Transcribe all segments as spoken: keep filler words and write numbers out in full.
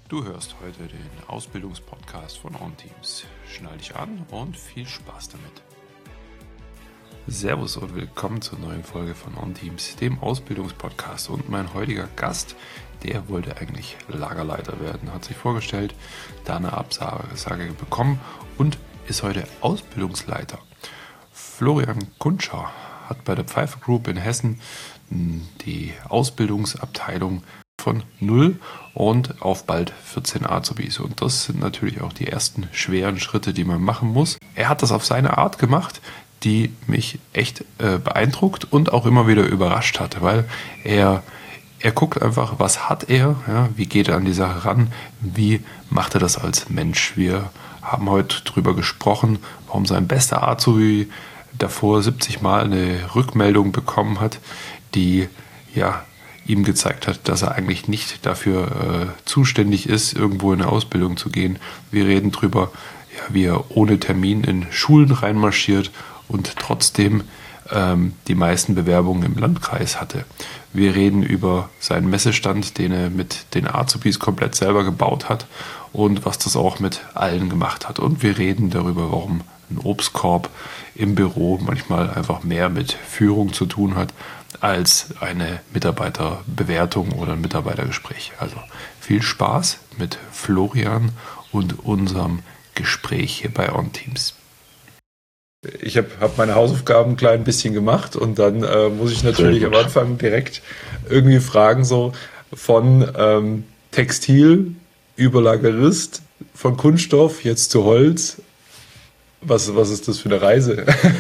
Du hörst heute den Ausbildungspodcast von OnTeams. Schnall dich an und viel Spaß damit. Servus und willkommen zur neuen Folge von OnTeams, dem Ausbildungspodcast. Und mein heutiger Gast, der wollte eigentlich Lagerleiter werden, hat sich vorgestellt, da eine Absage bekommen und ist heute Ausbildungsleiter. Florian Kuntscher hat bei der Pfeiffer Group in Hessen die Ausbildungsabteilung von null und auf bald vierzehn Azubis. Und das sind natürlich auch die ersten schweren Schritte, die man machen muss. Er hat das auf seine Art gemacht, die mich echt äh, beeindruckt und auch immer wieder überrascht hat, weil er, er guckt einfach, was hat er, ja, wie geht er an die Sache ran, wie macht er das als Mensch. Wir haben heute drüber gesprochen, warum sein bester Azubi davor siebzig Mal eine Rückmeldung bekommen hat, die ja ihm gezeigt hat, dass er eigentlich nicht dafür äh, zuständig ist, irgendwo in eine Ausbildung zu gehen. Wir reden drüber, ja, wie er ohne Termin in Schulen reinmarschiert und trotzdem ähm, die meisten Bewerbungen im Landkreis hatte. Wir reden über seinen Messestand, den er mit den Azubis komplett selber gebaut hat und was das auch mit allen gemacht hat. Und wir reden darüber, warum ein Obstkorb im Büro manchmal einfach mehr mit Führung zu tun hat als eine Mitarbeiterbewertung oder ein Mitarbeitergespräch. Also viel Spaß mit Florian und unserem Gespräch hier bei OnTeams. Ich habe hab meine Hausaufgaben ein klein bisschen gemacht und dann äh, muss ich natürlich am Anfang direkt irgendwie fragen, so von ähm, Textil über Lagerist, von Kunststoff jetzt zu Holz. Was, was ist das für eine Reise?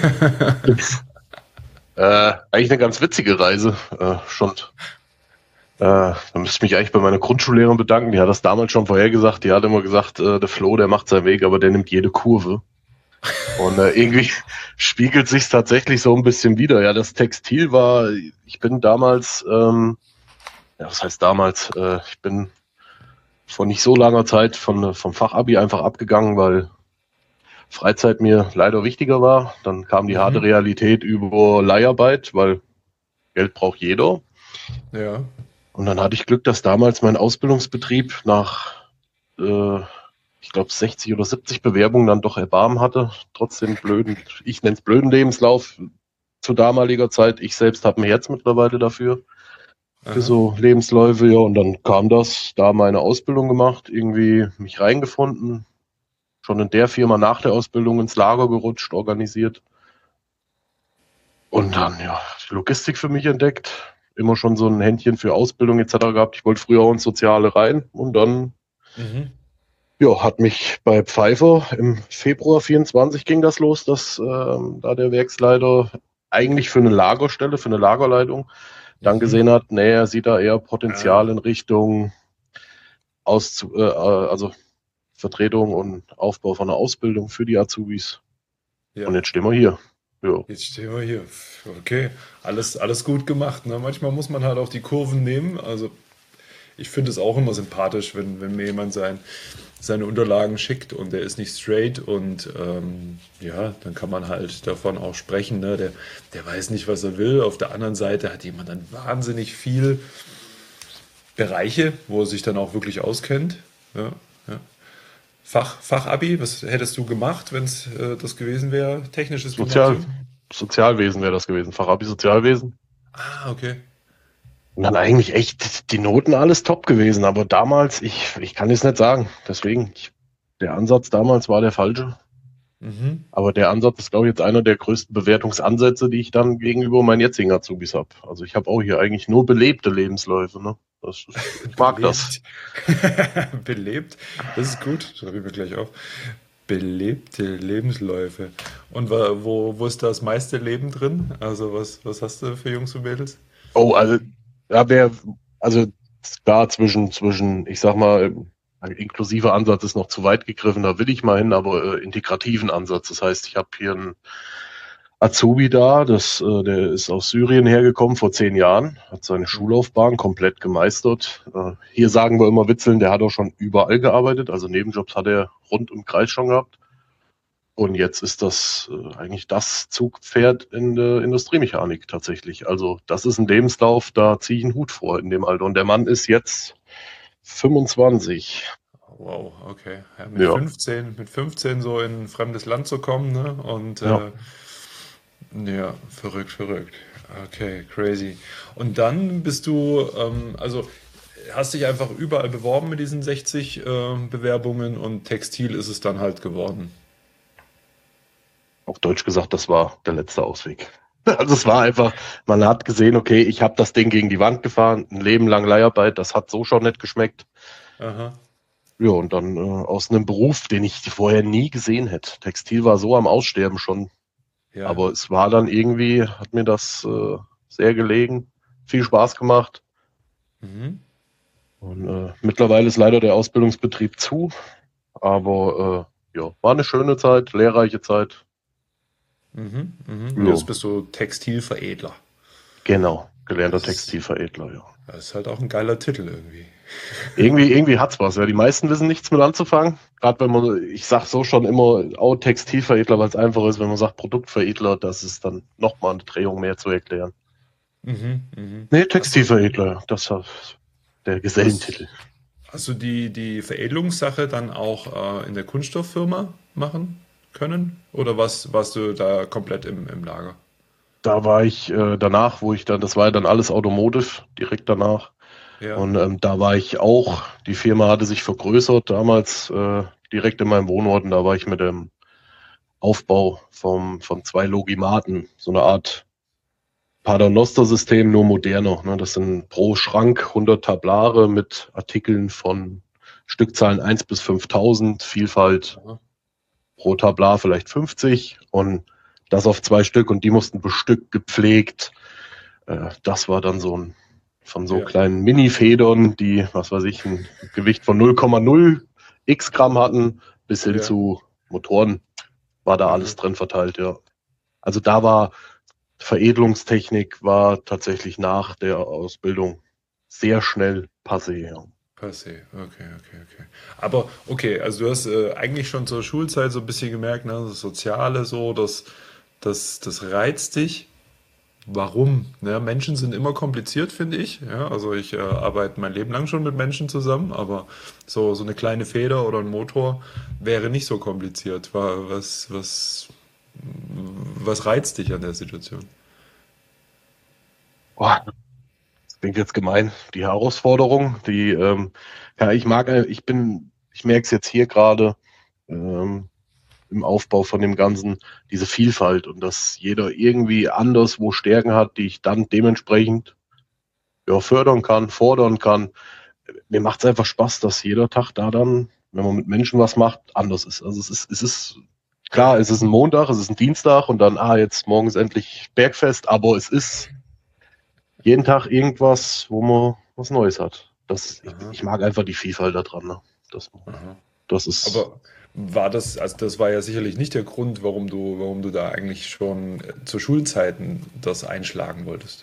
Äh, eigentlich eine ganz witzige Reise, äh, schon. Äh, da müsste ich mich eigentlich bei meiner Grundschullehrerin bedanken, die hat das damals schon vorhergesagt, die hat immer gesagt, äh, der Flo, der macht seinen Weg, aber der nimmt jede Kurve. Und äh, irgendwie spiegelt sich tatsächlich so ein bisschen wieder. Ja, das Textil war, ich bin damals, ähm, ja, was heißt damals, äh, ich bin vor nicht so langer Zeit von, vom Fachabi einfach abgegangen, weil Freizeit mir leider wichtiger war. Dann kam die mhm. harte Realität über Leiharbeit, weil Geld braucht jeder. Ja. Und dann hatte ich Glück, dass damals mein Ausbildungsbetrieb nach, äh, ich glaube, sechzig oder siebzig Bewerbungen dann doch Erbarmen hatte. Trotzdem blöden, ich nenne es blöden Lebenslauf zu damaliger Zeit. Ich selbst habe ein Herz mittlerweile dafür, Aha. für so Lebensläufe. Ja, und dann kam das, da meine Ausbildung gemacht, irgendwie mich reingefunden. Schon in der Firma nach der Ausbildung ins Lager gerutscht, organisiert. Und dann, ja, die Logistik für mich entdeckt. Immer schon so ein Händchen für Ausbildung et cetera gehabt. Ich wollte früher auch ins Soziale rein. Und dann, mhm. ja, hat mich bei Pfeiffer im Februar vierundzwanzig ging das los, dass ähm, da der Werksleiter eigentlich für eine Lagerstelle, für eine Lagerleitung dann mhm. gesehen hat, nee, er sieht da eher Potenzial ah. in Richtung aus, äh, also Vertretung und Aufbau von einer Ausbildung für die Azubis. Ja. Und jetzt stehen wir hier. Ja. Jetzt stehen wir hier. Okay, alles, alles gut gemacht. Ne? Manchmal muss man halt auch die Kurven nehmen. Also ich finde es auch immer sympathisch, wenn, wenn mir jemand sein, seine Unterlagen schickt und der ist nicht straight und ähm, ja, dann kann man halt davon auch sprechen. Ne? Der, der weiß nicht, was er will. Auf der anderen Seite hat jemand dann wahnsinnig viel Bereiche, wo er sich dann auch wirklich auskennt. Ja, ja. Fach, Fachabi, was hättest du gemacht, wenn es äh, das gewesen wäre? Technisches Sozial, Sozialwesen wäre das gewesen. Fachabi Sozialwesen. Ah, okay. Und dann eigentlich echt die Noten alles top gewesen. Aber damals, ich, ich kann es nicht sagen. Deswegen, ich, der Ansatz damals war der falsche. Mhm. Aber der Ansatz ist, glaube ich, jetzt einer der größten Bewertungsansätze, die ich dann gegenüber meinen jetzigen Azubis habe. Also ich habe auch hier eigentlich nur belebte Lebensläufe. Ne? Das, ich mag das. Belebt, das ist gut, schreibe ich mir gleich auf. Belebte Lebensläufe. Und wo, wo ist das meiste Leben drin? Also was, was hast du für Jungs und Mädels? Oh, also ja, wer, also klar zwischen, zwischen, ich sag mal, inklusiver Ansatz ist noch zu weit gegriffen, da will ich mal hin, aber äh, integrativen Ansatz. Das heißt, ich habe hier einen Azubi da, das, äh, der ist aus Syrien hergekommen vor zehn Jahren, hat seine Schullaufbahn komplett gemeistert. Äh, hier sagen wir immer witzeln, der hat auch schon überall gearbeitet, also Nebenjobs hat er rund im Kreis schon gehabt. Und jetzt ist das äh, eigentlich das Zugpferd in der Industriemechanik tatsächlich. Also das ist ein Lebenslauf, da ziehe ich einen Hut vor in dem Alter. Und der Mann ist jetzt fünfundzwanzig. Wow, okay. Ja, mit Ja, fünfzehn, mit fünfzehn so in ein fremdes Land zu kommen, ne? Und ja. äh, ja, verrückt, verrückt. Okay, crazy. Und dann bist du, ähm, also hast dich einfach überall beworben mit diesen sechzig äh, Bewerbungen und Textil ist es dann halt geworden. Auf Deutsch gesagt, das war der letzte Ausweg. Also es war einfach, man hat gesehen, okay, ich habe das Ding gegen die Wand gefahren, ein Leben lang Leiharbeit, das hat so schon nicht geschmeckt. Aha, Ja, und dann äh, aus einem Beruf, den ich vorher nie gesehen hätte. Textil war so am Aussterben schon, ja. aber es war dann irgendwie, hat mir das äh, sehr gelegen, viel Spaß gemacht. Mhm. Und äh, mittlerweile ist leider der Ausbildungsbetrieb zu, aber äh, ja, war eine schöne Zeit, lehrreiche Zeit. Mhm. Mhm. Und Ja, jetzt bist du Textilveredler. genau, gelernter Das ist, Textilveredler, ja. das ist halt auch ein geiler Titel irgendwie. Irgendwie, irgendwie hat's was. Ja, die meisten wissen nichts mit anzufangen. Gerade wenn man, ich sag so schon immer, auch Textilveredler, weil es einfach ist, wenn man sagt Produktveredler, das ist dann nochmal eine Drehung mehr zu erklären. Mhm. Mhm. Nee, Hast du, Textilveredler, das ist der hast, Gesellentitel. hast du die, die Veredelungssache dann auch äh, in der Kunststofffirma machen können? Oder was, warst du da komplett im, im Lager? Da war ich äh, danach, wo ich dann, das war ja dann alles Automotive, direkt danach. Ja. Und ähm, da war ich auch, die Firma hatte sich vergrößert damals, äh, direkt in meinem Wohnort. Und da war ich mit dem Aufbau vom, von zwei Logimaten, so eine Art Paternoster-System, nur moderner. Ne? Das sind pro Schrank hundert Tablare mit Artikeln von Stückzahlen eins bis fünftausend, Vielfalt Aha. pro Tablar vielleicht fünfzig und das auf zwei Stück und die mussten bestückt, gepflegt. Äh, das war dann so ein von so Ja. kleinen Mini-Federn, die, was weiß ich, ein Gewicht von null Komma null x Gramm hatten, bis hin Ja. zu Motoren, war da alles Aha. drin verteilt, ja. Also da war Veredelungstechnik war tatsächlich nach der Ausbildung sehr schnell passé. Ja. Passé. Okay, okay, okay. Aber okay, also du hast äh, eigentlich schon zur Schulzeit so ein bisschen gemerkt, ne, das Soziale so, das, das, das reizt dich. Warum? Ja, Menschen sind immer kompliziert, finde ich. Ja, also ich äh, arbeite mein Leben lang schon mit Menschen zusammen, aber so, so eine kleine Feder oder ein Motor wäre nicht so kompliziert. Wa- Was, was, was reizt dich an der Situation? Boah, das klingt jetzt gemein. Die Herausforderung, die, ähm, ja, ich mag, äh, ich bin, ich merke es jetzt hier gerade ähm, im Aufbau von dem Ganzen, diese Vielfalt und dass jeder irgendwie anders wo Stärken hat, die ich dann dementsprechend ja, fördern kann, fordern kann. Mir macht es einfach Spaß, dass jeder Tag da dann, wenn man mit Menschen was macht, anders ist. Also es ist, es ist klar, Ja. es ist ein Montag, es ist ein Dienstag und dann, ah, jetzt morgen ist endlich Bergfest, aber es ist jeden Tag irgendwas, wo man was Neues hat. Das, ich, Aha, ich mag einfach die Vielfalt da dran. Ne? Das, aha. das ist, Aber war das, also das war ja sicherlich nicht der Grund, warum du, warum du da eigentlich schon äh, zu Schulzeiten das einschlagen wolltest.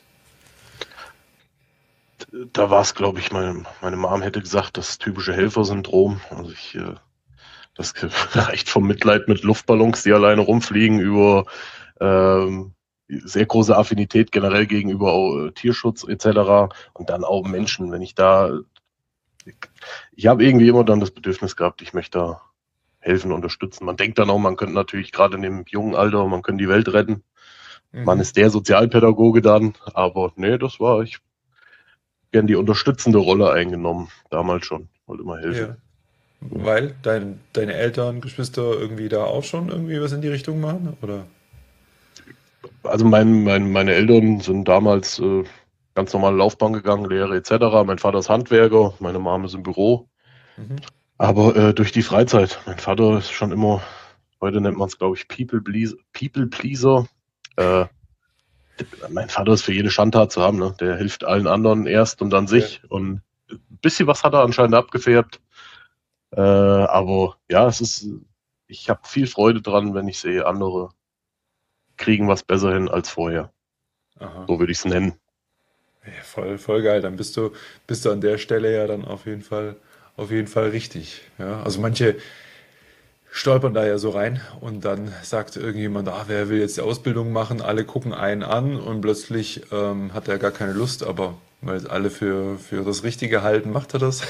da war es, glaube ich, meine, meine Mom hätte gesagt, das typische Helfersyndrom. Also ich, äh, das reicht vom Mitleid mit Luftballons, die alleine rumfliegen, über ähm, sehr große Affinität generell gegenüber äh, Tierschutz et cetera. Und dann auch Aha. Menschen, wenn ich da, ich habe irgendwie immer dann das Bedürfnis gehabt, ich möchte da helfen, unterstützen. Man denkt dann auch, man könnte natürlich gerade in dem jungen Alter, man könnte die Welt retten. Man Mhm. ist der Sozialpädagoge dann, aber nee, das war ich gern die unterstützende Rolle eingenommen, damals schon, wollte immer helfen. Ja. Ja. Weil dein, deine Eltern, Geschwister irgendwie da auch schon irgendwie was in die Richtung machen? Oder? Also mein, mein, meine Eltern sind damals äh, ganz normale Laufbahn gegangen, Lehre et cetera. Mein Vater ist Handwerker, meine Mama ist im Büro. Mhm. Aber äh, durch die Freizeit. Mein Vater ist schon immer, heute nennt man es, glaube ich, People Pleaser. People Pleaser. Äh, mein Vater ist für jede Schandtat zu haben. Ne? Der hilft allen anderen erst und dann Ja. sich. Und ein bisschen was hat er anscheinend abgefärbt. Äh, aber ja, es ist, ich habe viel Freude dran, wenn ich sehe, andere kriegen was besser hin als vorher. Aha. So würde ich es nennen. Ja, voll, voll geil. Dann bist du, bist du an der Stelle ja dann auf jeden Fall, auf jeden Fall richtig. Ja, also manche stolpern da ja so rein und dann sagt irgendjemand, ah, wer will jetzt die Ausbildung machen? Alle gucken einen an und plötzlich ähm, hat er gar keine Lust, aber weil alle für, für das Richtige halten, macht er das.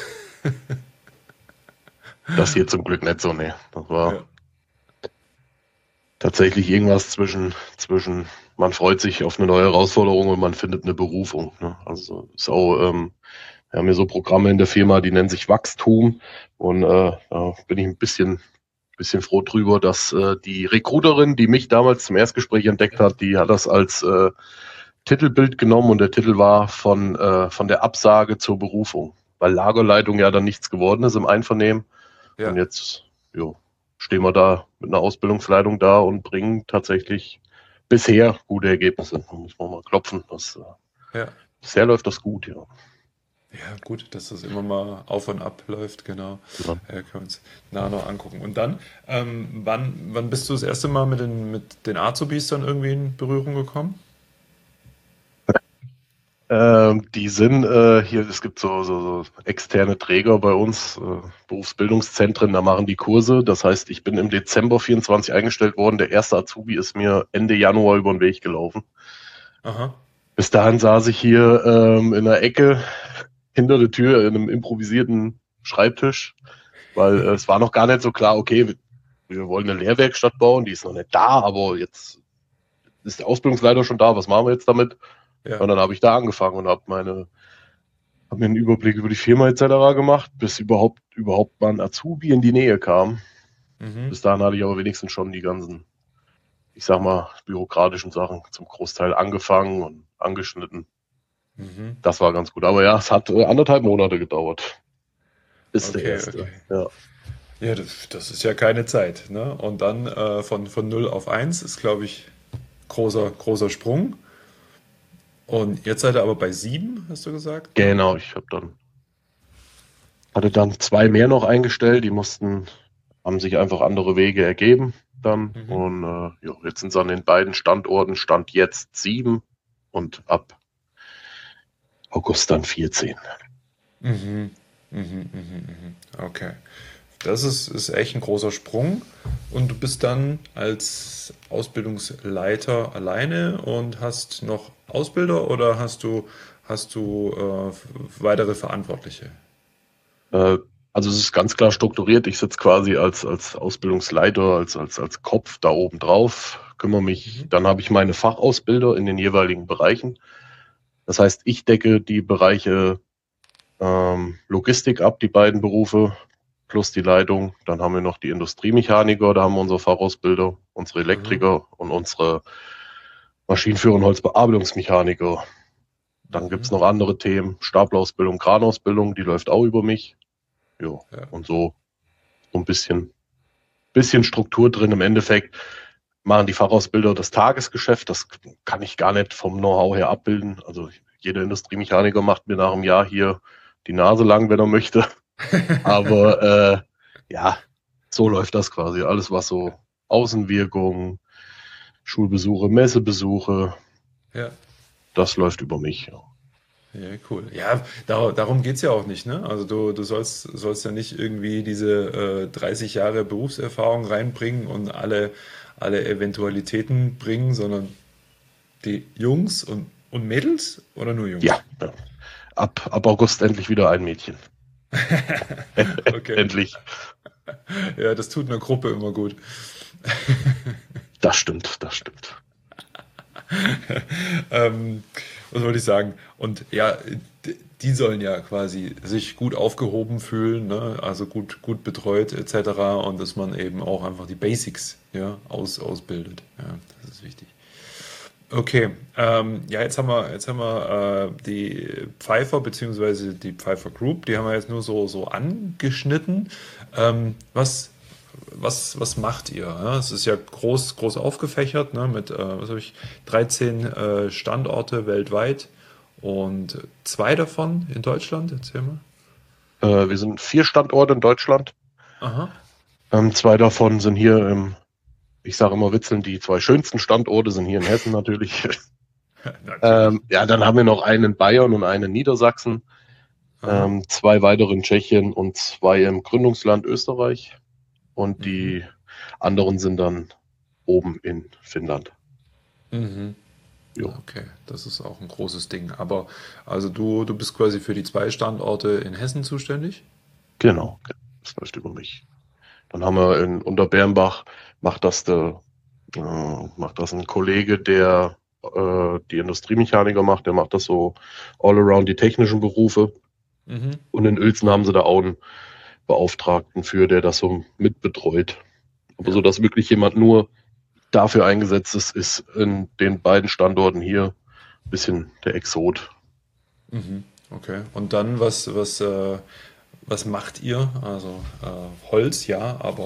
Das hier zum Glück nicht so, ne. Das war Ja. tatsächlich irgendwas zwischen, zwischen, man freut sich auf eine neue Herausforderung und man findet eine Berufung. Ne? Also ist auch, ähm, wir haben hier so Programme in der Firma, die nennen sich Wachstum. Und äh, da bin ich ein bisschen, bisschen froh drüber, dass äh, die Recruiterin, die mich damals zum Erstgespräch entdeckt hat, die hat das als äh, Titelbild genommen und der Titel war von, äh, von der Absage zur Berufung, weil Lagerleitung ja dann nichts geworden ist im Einvernehmen. Und Ja, jetzt jo, stehen wir da mit einer Ausbildungsleitung da und bringen tatsächlich bisher gute Ergebnisse. Da muss man mal klopfen. Das, äh, ja. bisher läuft das gut, ja. Ja, gut, dass das immer mal auf und ab läuft, genau. Ja. Äh, können wir uns nachher noch angucken. Und dann, ähm, wann, wann bist du das erste Mal mit den, mit den Azubis dann irgendwie in Berührung gekommen? Ähm, die sind äh, hier, es gibt so, so, so externe Träger bei uns, äh, Berufsbildungszentren, da machen die Kurse. Das heißt, ich bin im Dezember vierundzwanzig eingestellt worden. Der erste Azubi ist mir Ende Januar über den Weg gelaufen. Aha, Bis dahin saß ich hier ähm, in der Ecke hinter der Tür in einem improvisierten Schreibtisch, weil äh, es war noch gar nicht so klar, okay, wir, wir wollen eine Lehrwerkstatt bauen, die ist noch nicht da, aber jetzt ist der Ausbildungsleiter schon da, was machen wir jetzt damit? ja. Und dann habe ich da angefangen und habe meine, habe mir einen Überblick über die Firma et cetera gemacht, bis überhaupt überhaupt mal ein Azubi in die Nähe kam. Mhm. Bis dahin hatte ich aber wenigstens schon die ganzen, ich sag mal, bürokratischen Sachen zum Großteil angefangen und angeschnitten. Mhm. Das war ganz gut. Aber ja, es hat äh, anderthalb Monate gedauert. Bis der Okay, erste. okay. Ja. Ja, das, das ist ja keine Zeit, ne? Und dann äh, von, von null auf eins ist, glaube ich, großer, großer Sprung. Und jetzt seid ihr aber bei sieben, hast du gesagt, ne? Genau, ich habe dann, hatte dann zwei mehr noch eingestellt, die mussten, haben sich einfach andere Wege ergeben dann. Mhm. Und äh, ja, jetzt sind es an den beiden Standorten, Stand jetzt sieben und ab August dann vierzehn. Mhm. Mhm, mhm, mhm. Okay. Das ist, ist echt ein großer Sprung. Und du bist dann als Ausbildungsleiter alleine und hast noch Ausbilder oder hast du, hast du äh, f- weitere Verantwortliche? Äh, also es ist ganz klar strukturiert. Ich sitze quasi als, als Ausbildungsleiter, als, als, als Kopf da oben drauf, kümmere mich. Mhm. Dann habe ich meine Fachausbilder in den jeweiligen Bereichen. Das heißt, ich decke die Bereiche ähm, Logistik ab, die beiden Berufe, plus die Leitung. Dann haben wir noch die Industriemechaniker, da haben wir unsere Fachausbilder, unsere Mhm. Elektriker und unsere Maschinenführer und Holzbearbeitungsmechaniker. Dann gibt's Mhm. noch andere Themen, Stapelausbildung, Kranausbildung, die läuft auch über mich. Ja, Ja. und so, so ein bisschen, bisschen Struktur drin. Im Endeffekt machen die Fachausbilder das Tagesgeschäft. Das kann ich gar nicht vom Know-how her abbilden. Also jeder Industriemechaniker macht mir nach einem Jahr hier die Nase lang, wenn er möchte. Aber äh, ja, so läuft das quasi. Alles, was so Außenwirkung, Schulbesuche, Messebesuche, Ja. das läuft über mich. Ja. Ja, cool. Ja, da, darum geht's ja auch nicht, ne? Also du, du sollst, sollst ja nicht irgendwie diese äh, dreißig Jahre Berufserfahrung reinbringen und alle, alle Eventualitäten bringen, sondern die Jungs und, und Mädels oder nur Ja, Jungs? ja. Ab, ab August endlich wieder ein Mädchen. Okay. Endlich. Ja, das tut einer Gruppe immer gut. Das stimmt, das stimmt. Ähm, was wollte ich sagen? Und ja, d- die sollen ja quasi sich gut aufgehoben fühlen, ne? Also gut, gut betreut et cetera. Und dass man eben auch einfach die Basics, ja, aus, ausbildet. Ja, das ist wichtig. Okay, ähm, ja, jetzt haben wir, jetzt haben wir äh, die Pfeiffer beziehungsweise die Pfeiffer Group, die haben wir jetzt nur so, so angeschnitten. Ähm, was, was, was macht ihr? Ja? Es ist ja groß, groß aufgefächert, ne, mit, äh, was habe ich, dreizehn äh, Standorte weltweit und zwei davon in Deutschland, erzähl mal. Äh, wir sind vier Standorte in Deutschland. Aha. Ähm, zwei davon sind hier im, ich sage immer witzelnd, die zwei schönsten Standorte sind hier in Hessen natürlich. Natürlich. ähm, ja, dann haben wir noch einen in Bayern und einen in Niedersachsen. Aha. Ähm, zwei weitere in Tschechien und zwei im Gründungsland Österreich. Und Mhm. die anderen sind dann oben in Finnland. Mhm. Jo. Okay, das ist auch ein großes Ding. Aber also du, du bist quasi für die zwei Standorte in Hessen zuständig? Genau, das läuft über mich. Dann haben wir in Unterbernbach, macht das der, äh, macht das ein Kollege, der äh, die Industriemechaniker macht, der macht das so all around die technischen Berufe. Mhm. Und in Uelzen haben sie da auch einen Beauftragten für, der das so mitbetreut. Aber Ja. so, dass wirklich jemand nur dafür eingesetzt ist, ist in den beiden Standorten hier ein bisschen der Exot. Mhm. Okay. Und dann, was, was, äh, was macht ihr? Also äh, Holz, ja, aber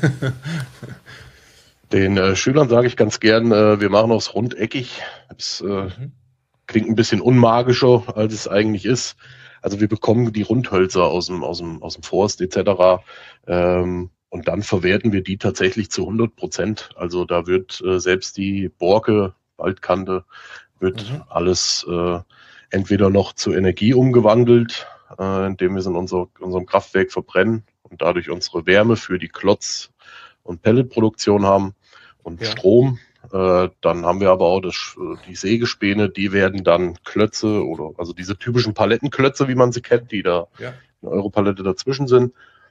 Den äh, Schülern sage ich ganz gern, äh, wir machen es rundeckig. Das äh, mhm. klingt ein bisschen unmagischer, als es eigentlich ist. Also wir bekommen die Rundhölzer aus dem, aus dem, aus dem Forst et cetera. Ähm, und dann verwerten wir die tatsächlich zu hundert Prozent. Also da wird äh, selbst die Borke, Waldkante, wird Mhm. alles äh, entweder noch zu Energie umgewandelt, äh, indem wir es in unser, unserem Kraftwerk verbrennen und dadurch unsere Wärme für die Klotz- und Pelletproduktion haben und Ja. Strom. Äh, dann haben wir aber auch das, die Sägespäne, die werden dann Klötze oder also diese typischen Palettenklötze, wie man sie kennt, die da Ja. eine Europalette dazwischen sind.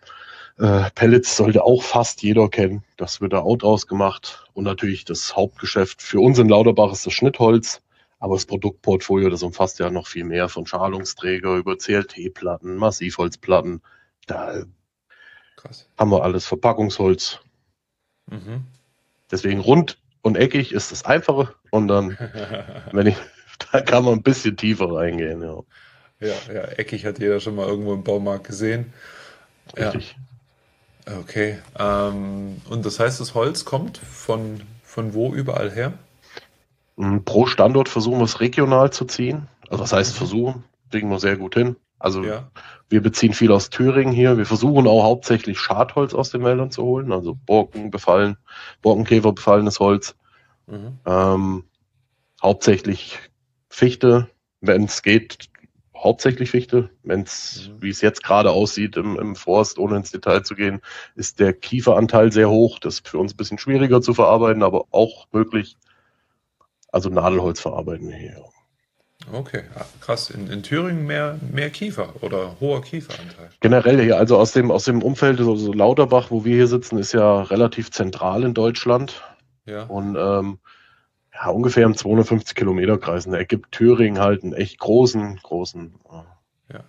Äh, Pellets sollte auch fast jeder kennen. Das wird da auch draus gemacht. Und natürlich das Hauptgeschäft für uns in Lauterbach ist das Schnittholz. Aber das Produktportfolio, das umfasst ja noch viel mehr, von Schalungsträger über C L T-Platten, Massivholzplatten. Da Krass. haben wir alles, Verpackungsholz. Mhm. Deswegen rund und eckig ist das Einfache. Und dann, wenn ich, da kann man ein bisschen tiefer reingehen. Ja, Ja, ja, eckig hat jeder schon mal irgendwo im Baumarkt gesehen. Ja, richtig. okay. Ähm, und das heißt, das Holz kommt von, von wo überall her? Mm, Pro Standort versuchen wir es regional zu ziehen. Also was heißt Mhm. versuchen? Kriegen wir sehr gut hin. Also Ja, wir beziehen viel aus Thüringen hier. Wir versuchen auch hauptsächlich Schadholz aus den Wäldern zu holen. Also Borken befallen, Borkenkäfer befallenes Holz. mhm. Ähm, hauptsächlich Fichte, wenn es geht, hauptsächlich Fichte. Wenn es, Mhm. wie es jetzt gerade aussieht im, im Forst, ohne ins Detail zu gehen, ist der Kieferanteil sehr hoch. Das ist für uns ein bisschen schwieriger zu verarbeiten, aber auch möglich. Also Nadelholz verarbeiten wir hier. Okay, ah, krass. In, in Thüringen mehr, mehr Kiefer oder hoher Kieferanteil. Generell hier, also aus dem, aus dem Umfeld, so, so Lauterbach, wo wir hier sitzen, ist ja relativ zentral in Deutschland Ja, und ähm, ja, ungefähr im zweihundertfünfzig Kilometer Kreis. Und da ergibt Thüringen halt einen echt großen, großen. ja.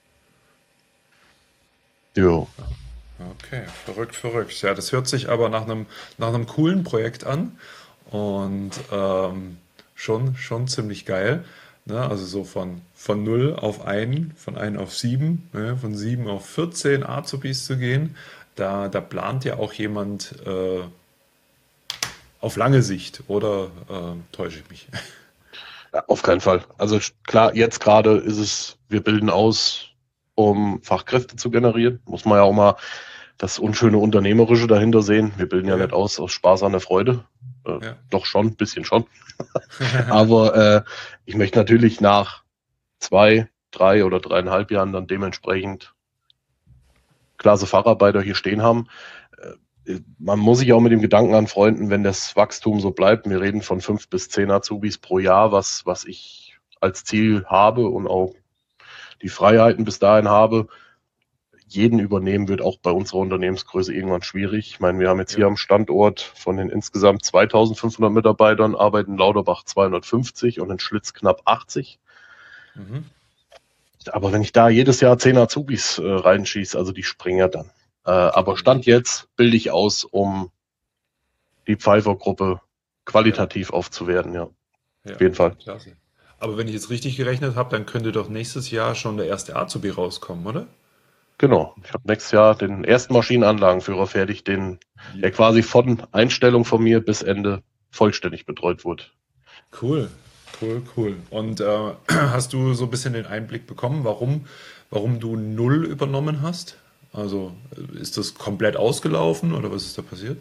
Äh, jo. Okay, verrückt, verrückt. Ja, das hört sich aber nach einem, nach einem coolen Projekt an und ähm, schon, schon ziemlich geil. Ne? Also so von, von null auf einen, von ein auf sieben, ne? Von sieben auf vierzehn Azubis zu gehen. Da, da plant ja auch jemand äh, auf lange Sicht, oder äh, täusche ich mich? Ja, auf keinen Fall. Also klar, jetzt gerade ist es, wir bilden aus, um Fachkräfte zu generieren. Muss man ja auch mal das unschöne Unternehmerische dahinter sehen. Wir bilden ja Ja, nicht aus aus Spaß an der Freude. Äh, ja. doch schon, ein bisschen schon. Aber äh, ich möchte natürlich nach zwei, drei oder dreieinhalb Jahren dann dementsprechend klasse Facharbeiter hier stehen haben. Äh, Man muss sich auch mit dem Gedanken anfreunden, wenn das Wachstum so bleibt. Wir reden von fünf bis zehn Azubis pro Jahr, was, was ich als Ziel habe und auch die Freiheiten bis dahin habe. Jeden übernehmen wird auch bei unserer Unternehmensgröße irgendwann schwierig. Ich meine, wir haben jetzt hier Ja. am Standort von den insgesamt zweitausendfünfhundert Mitarbeitern arbeiten in Lauterbach zweihundertfünfzig und in Schlitz knapp achtzig. Mhm. Aber wenn ich da jedes Jahr zehn Azubis äh, reinschieße, also die springen ja dann. Äh, Die aber gehen Stand durch. jetzt bilde ich aus, um die Pfeiffer-Gruppe Ja, qualitativ aufzuwerten, ja. ja, Auf jeden ja, Fall. klasse. Aber wenn ich jetzt richtig gerechnet habe, dann könnte doch nächstes Jahr schon der erste Azubi rauskommen, oder? Genau. Ich habe nächstes Jahr den ersten Maschinenanlagenführer fertig, den, der Ja. quasi von Einstellung von mir bis Ende vollständig betreut wurde. Cool, cool, cool. Und äh, hast du so ein bisschen den Einblick bekommen, warum, warum du null übernommen hast? Also äh, ist das komplett ausgelaufen oder was ist da passiert?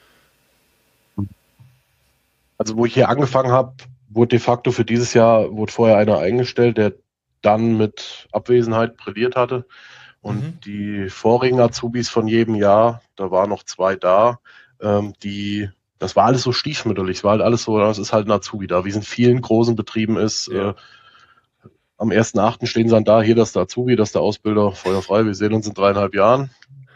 Also wo ich hier angefangen habe, wurde de facto für dieses Jahr, wurde vorher einer eingestellt, der dann mit Abwesenheit brilliert hatte. Und Mhm. die vorigen Azubis von jedem Jahr, da waren noch zwei da, ähm, die, das war alles so stiefmütterlich, es war halt alles so, das ist halt ein Azubi da, wie es in vielen großen Betrieben ist. Äh, Ja, am ersten achten stehen sie dann da, hier, das ist der Azubi, das ist der Ausbilder, Feuer frei, wir sehen uns in dreieinhalb Jahren.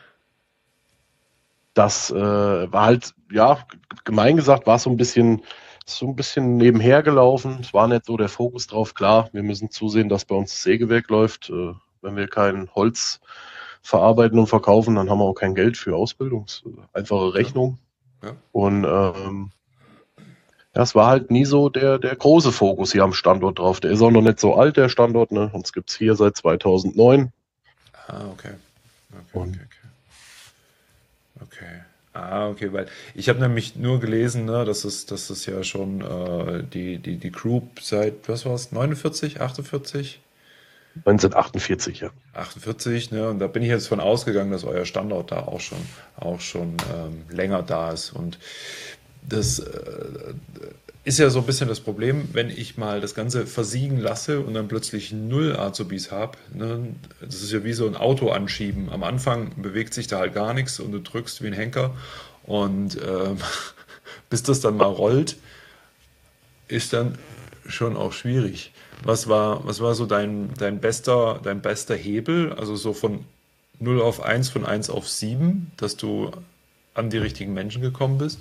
Das äh, war halt, ja, gemein gesagt, war so ein bisschen, so ein bisschen nebenher gelaufen. Es war nicht so der Fokus drauf. Klar, wir müssen zusehen, dass bei uns das Sägewerk läuft. Äh, wenn wir kein Holz verarbeiten und verkaufen, dann haben wir auch kein Geld für Ausbildung. Einfache Rechnung. Ja. Ja. Und ähm, ja, es war halt nie so der, der große Fokus hier am Standort drauf. Der ist auch noch nicht so alt, der Standort. Ne? Uns gibt es hier seit zweitausendneun. Ah, okay. Okay, okay, okay. Okay. Ah, okay, weil ich habe nämlich nur gelesen, ne, dass es, dass es ja schon äh, die, die, die Group seit, was war es, neunundvierzig, achtundvierzig? neunzehnhundertachtundvierzig, ja. achtundvierzig, ne? Und da bin ich jetzt von ausgegangen, dass euer Standort da auch schon, auch schon ähm, länger da ist. Und das äh, ist ja so ein bisschen das Problem, wenn ich mal das Ganze versiegen lasse und dann plötzlich null Azubis habe. Ne? Das ist ja wie so ein Auto anschieben. Am Anfang bewegt sich da halt gar nichts und du drückst wie ein Henker. Und ähm, bis das dann mal rollt, ist dann schon auch schwierig. Was war, was war so dein, dein bester, dein bester Hebel? Also so von null auf eins, von eins auf sieben, dass du an die richtigen Menschen gekommen bist?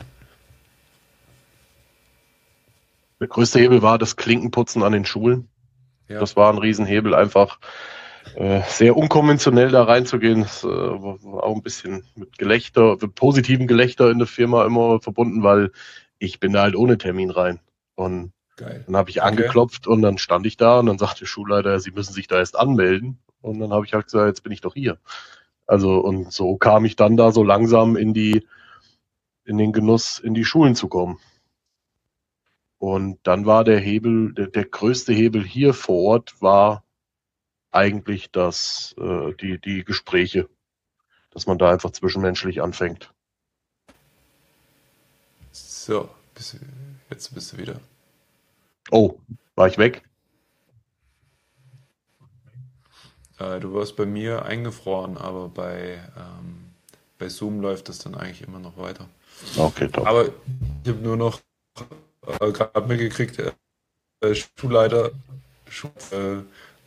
Der größte Hebel war das Klinkenputzen an den Schulen. Ja. Das war ein Riesenhebel, einfach äh, sehr unkonventionell da reinzugehen. Das äh, war auch ein bisschen mit Gelächter, mit positivem Gelächter in der Firma immer verbunden, weil ich bin da halt ohne Termin rein. Und Geil. Dann habe ich okay. angeklopft und dann stand ich da und dann sagte der Schulleiter, Sie müssen sich da erst anmelden. Und dann habe ich halt gesagt, jetzt bin ich doch hier. Also und so kam ich dann da so langsam in die, in den Genuss, in die Schulen zu kommen. Und dann war der Hebel, der, der größte Hebel hier vor Ort war eigentlich das, äh, die, die Gespräche, dass man da einfach zwischenmenschlich anfängt. So, bist du, jetzt bist du wieder. Oh, war ich weg? Äh, du warst bei mir eingefroren, aber bei, ähm, bei Zoom läuft das dann eigentlich immer noch weiter. Okay, top. Aber ich habe nur noch äh, gerade mitgekriegt, äh, Schulleiter, Schul, äh,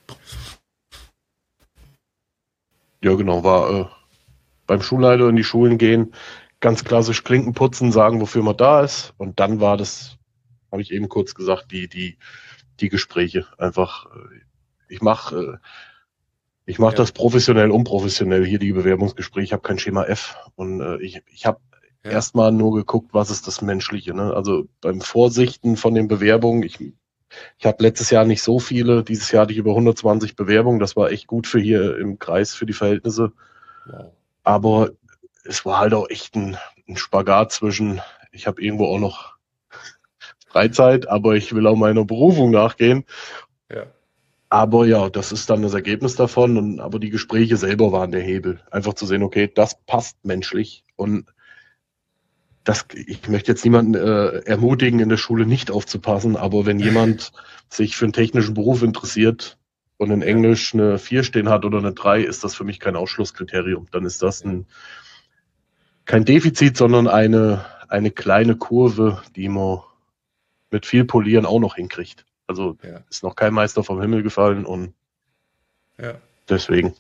ja genau, war äh, beim Schulleiter in die Schulen gehen, ganz klassisch Klinken putzen, sagen, wofür man da ist. Und dann war das, habe ich eben kurz gesagt, die, die, die Gespräche. Einfach, ich mache ich mach ja. das professionell, unprofessionell, hier die Bewerbungsgespräche. Ich habe kein Schema F. Und äh, ich, ich habe ja. erstmal nur geguckt, was ist das Menschliche. Ne? Also beim Vorsichten von den Bewerbungen, ich, ich habe letztes Jahr nicht so viele, dieses Jahr hatte ich über hundertzwanzig Bewerbungen. Das war echt gut für hier im Kreis, für die Verhältnisse. Wow. Aber es war halt auch echt ein, ein Spagat zwischen, ich habe irgendwo auch noch Freizeit, aber ich will auch meiner Berufung nachgehen. Ja. Aber ja, das ist dann das Ergebnis davon. Und, aber die Gespräche selber waren der Hebel. Einfach zu sehen, okay, das passt menschlich. Und das, ich möchte jetzt niemanden äh, ermutigen, in der Schule nicht aufzupassen, aber wenn jemand sich für einen technischen Beruf interessiert und in Englisch eine vier stehen hat oder eine drei, ist das für mich kein Ausschlusskriterium. Dann ist das ein, kein Defizit, sondern eine, eine kleine Kurve, die man mit viel Polieren auch noch hinkriegt. Also ja. ist noch kein Meister vom Himmel gefallen und ja. deswegen.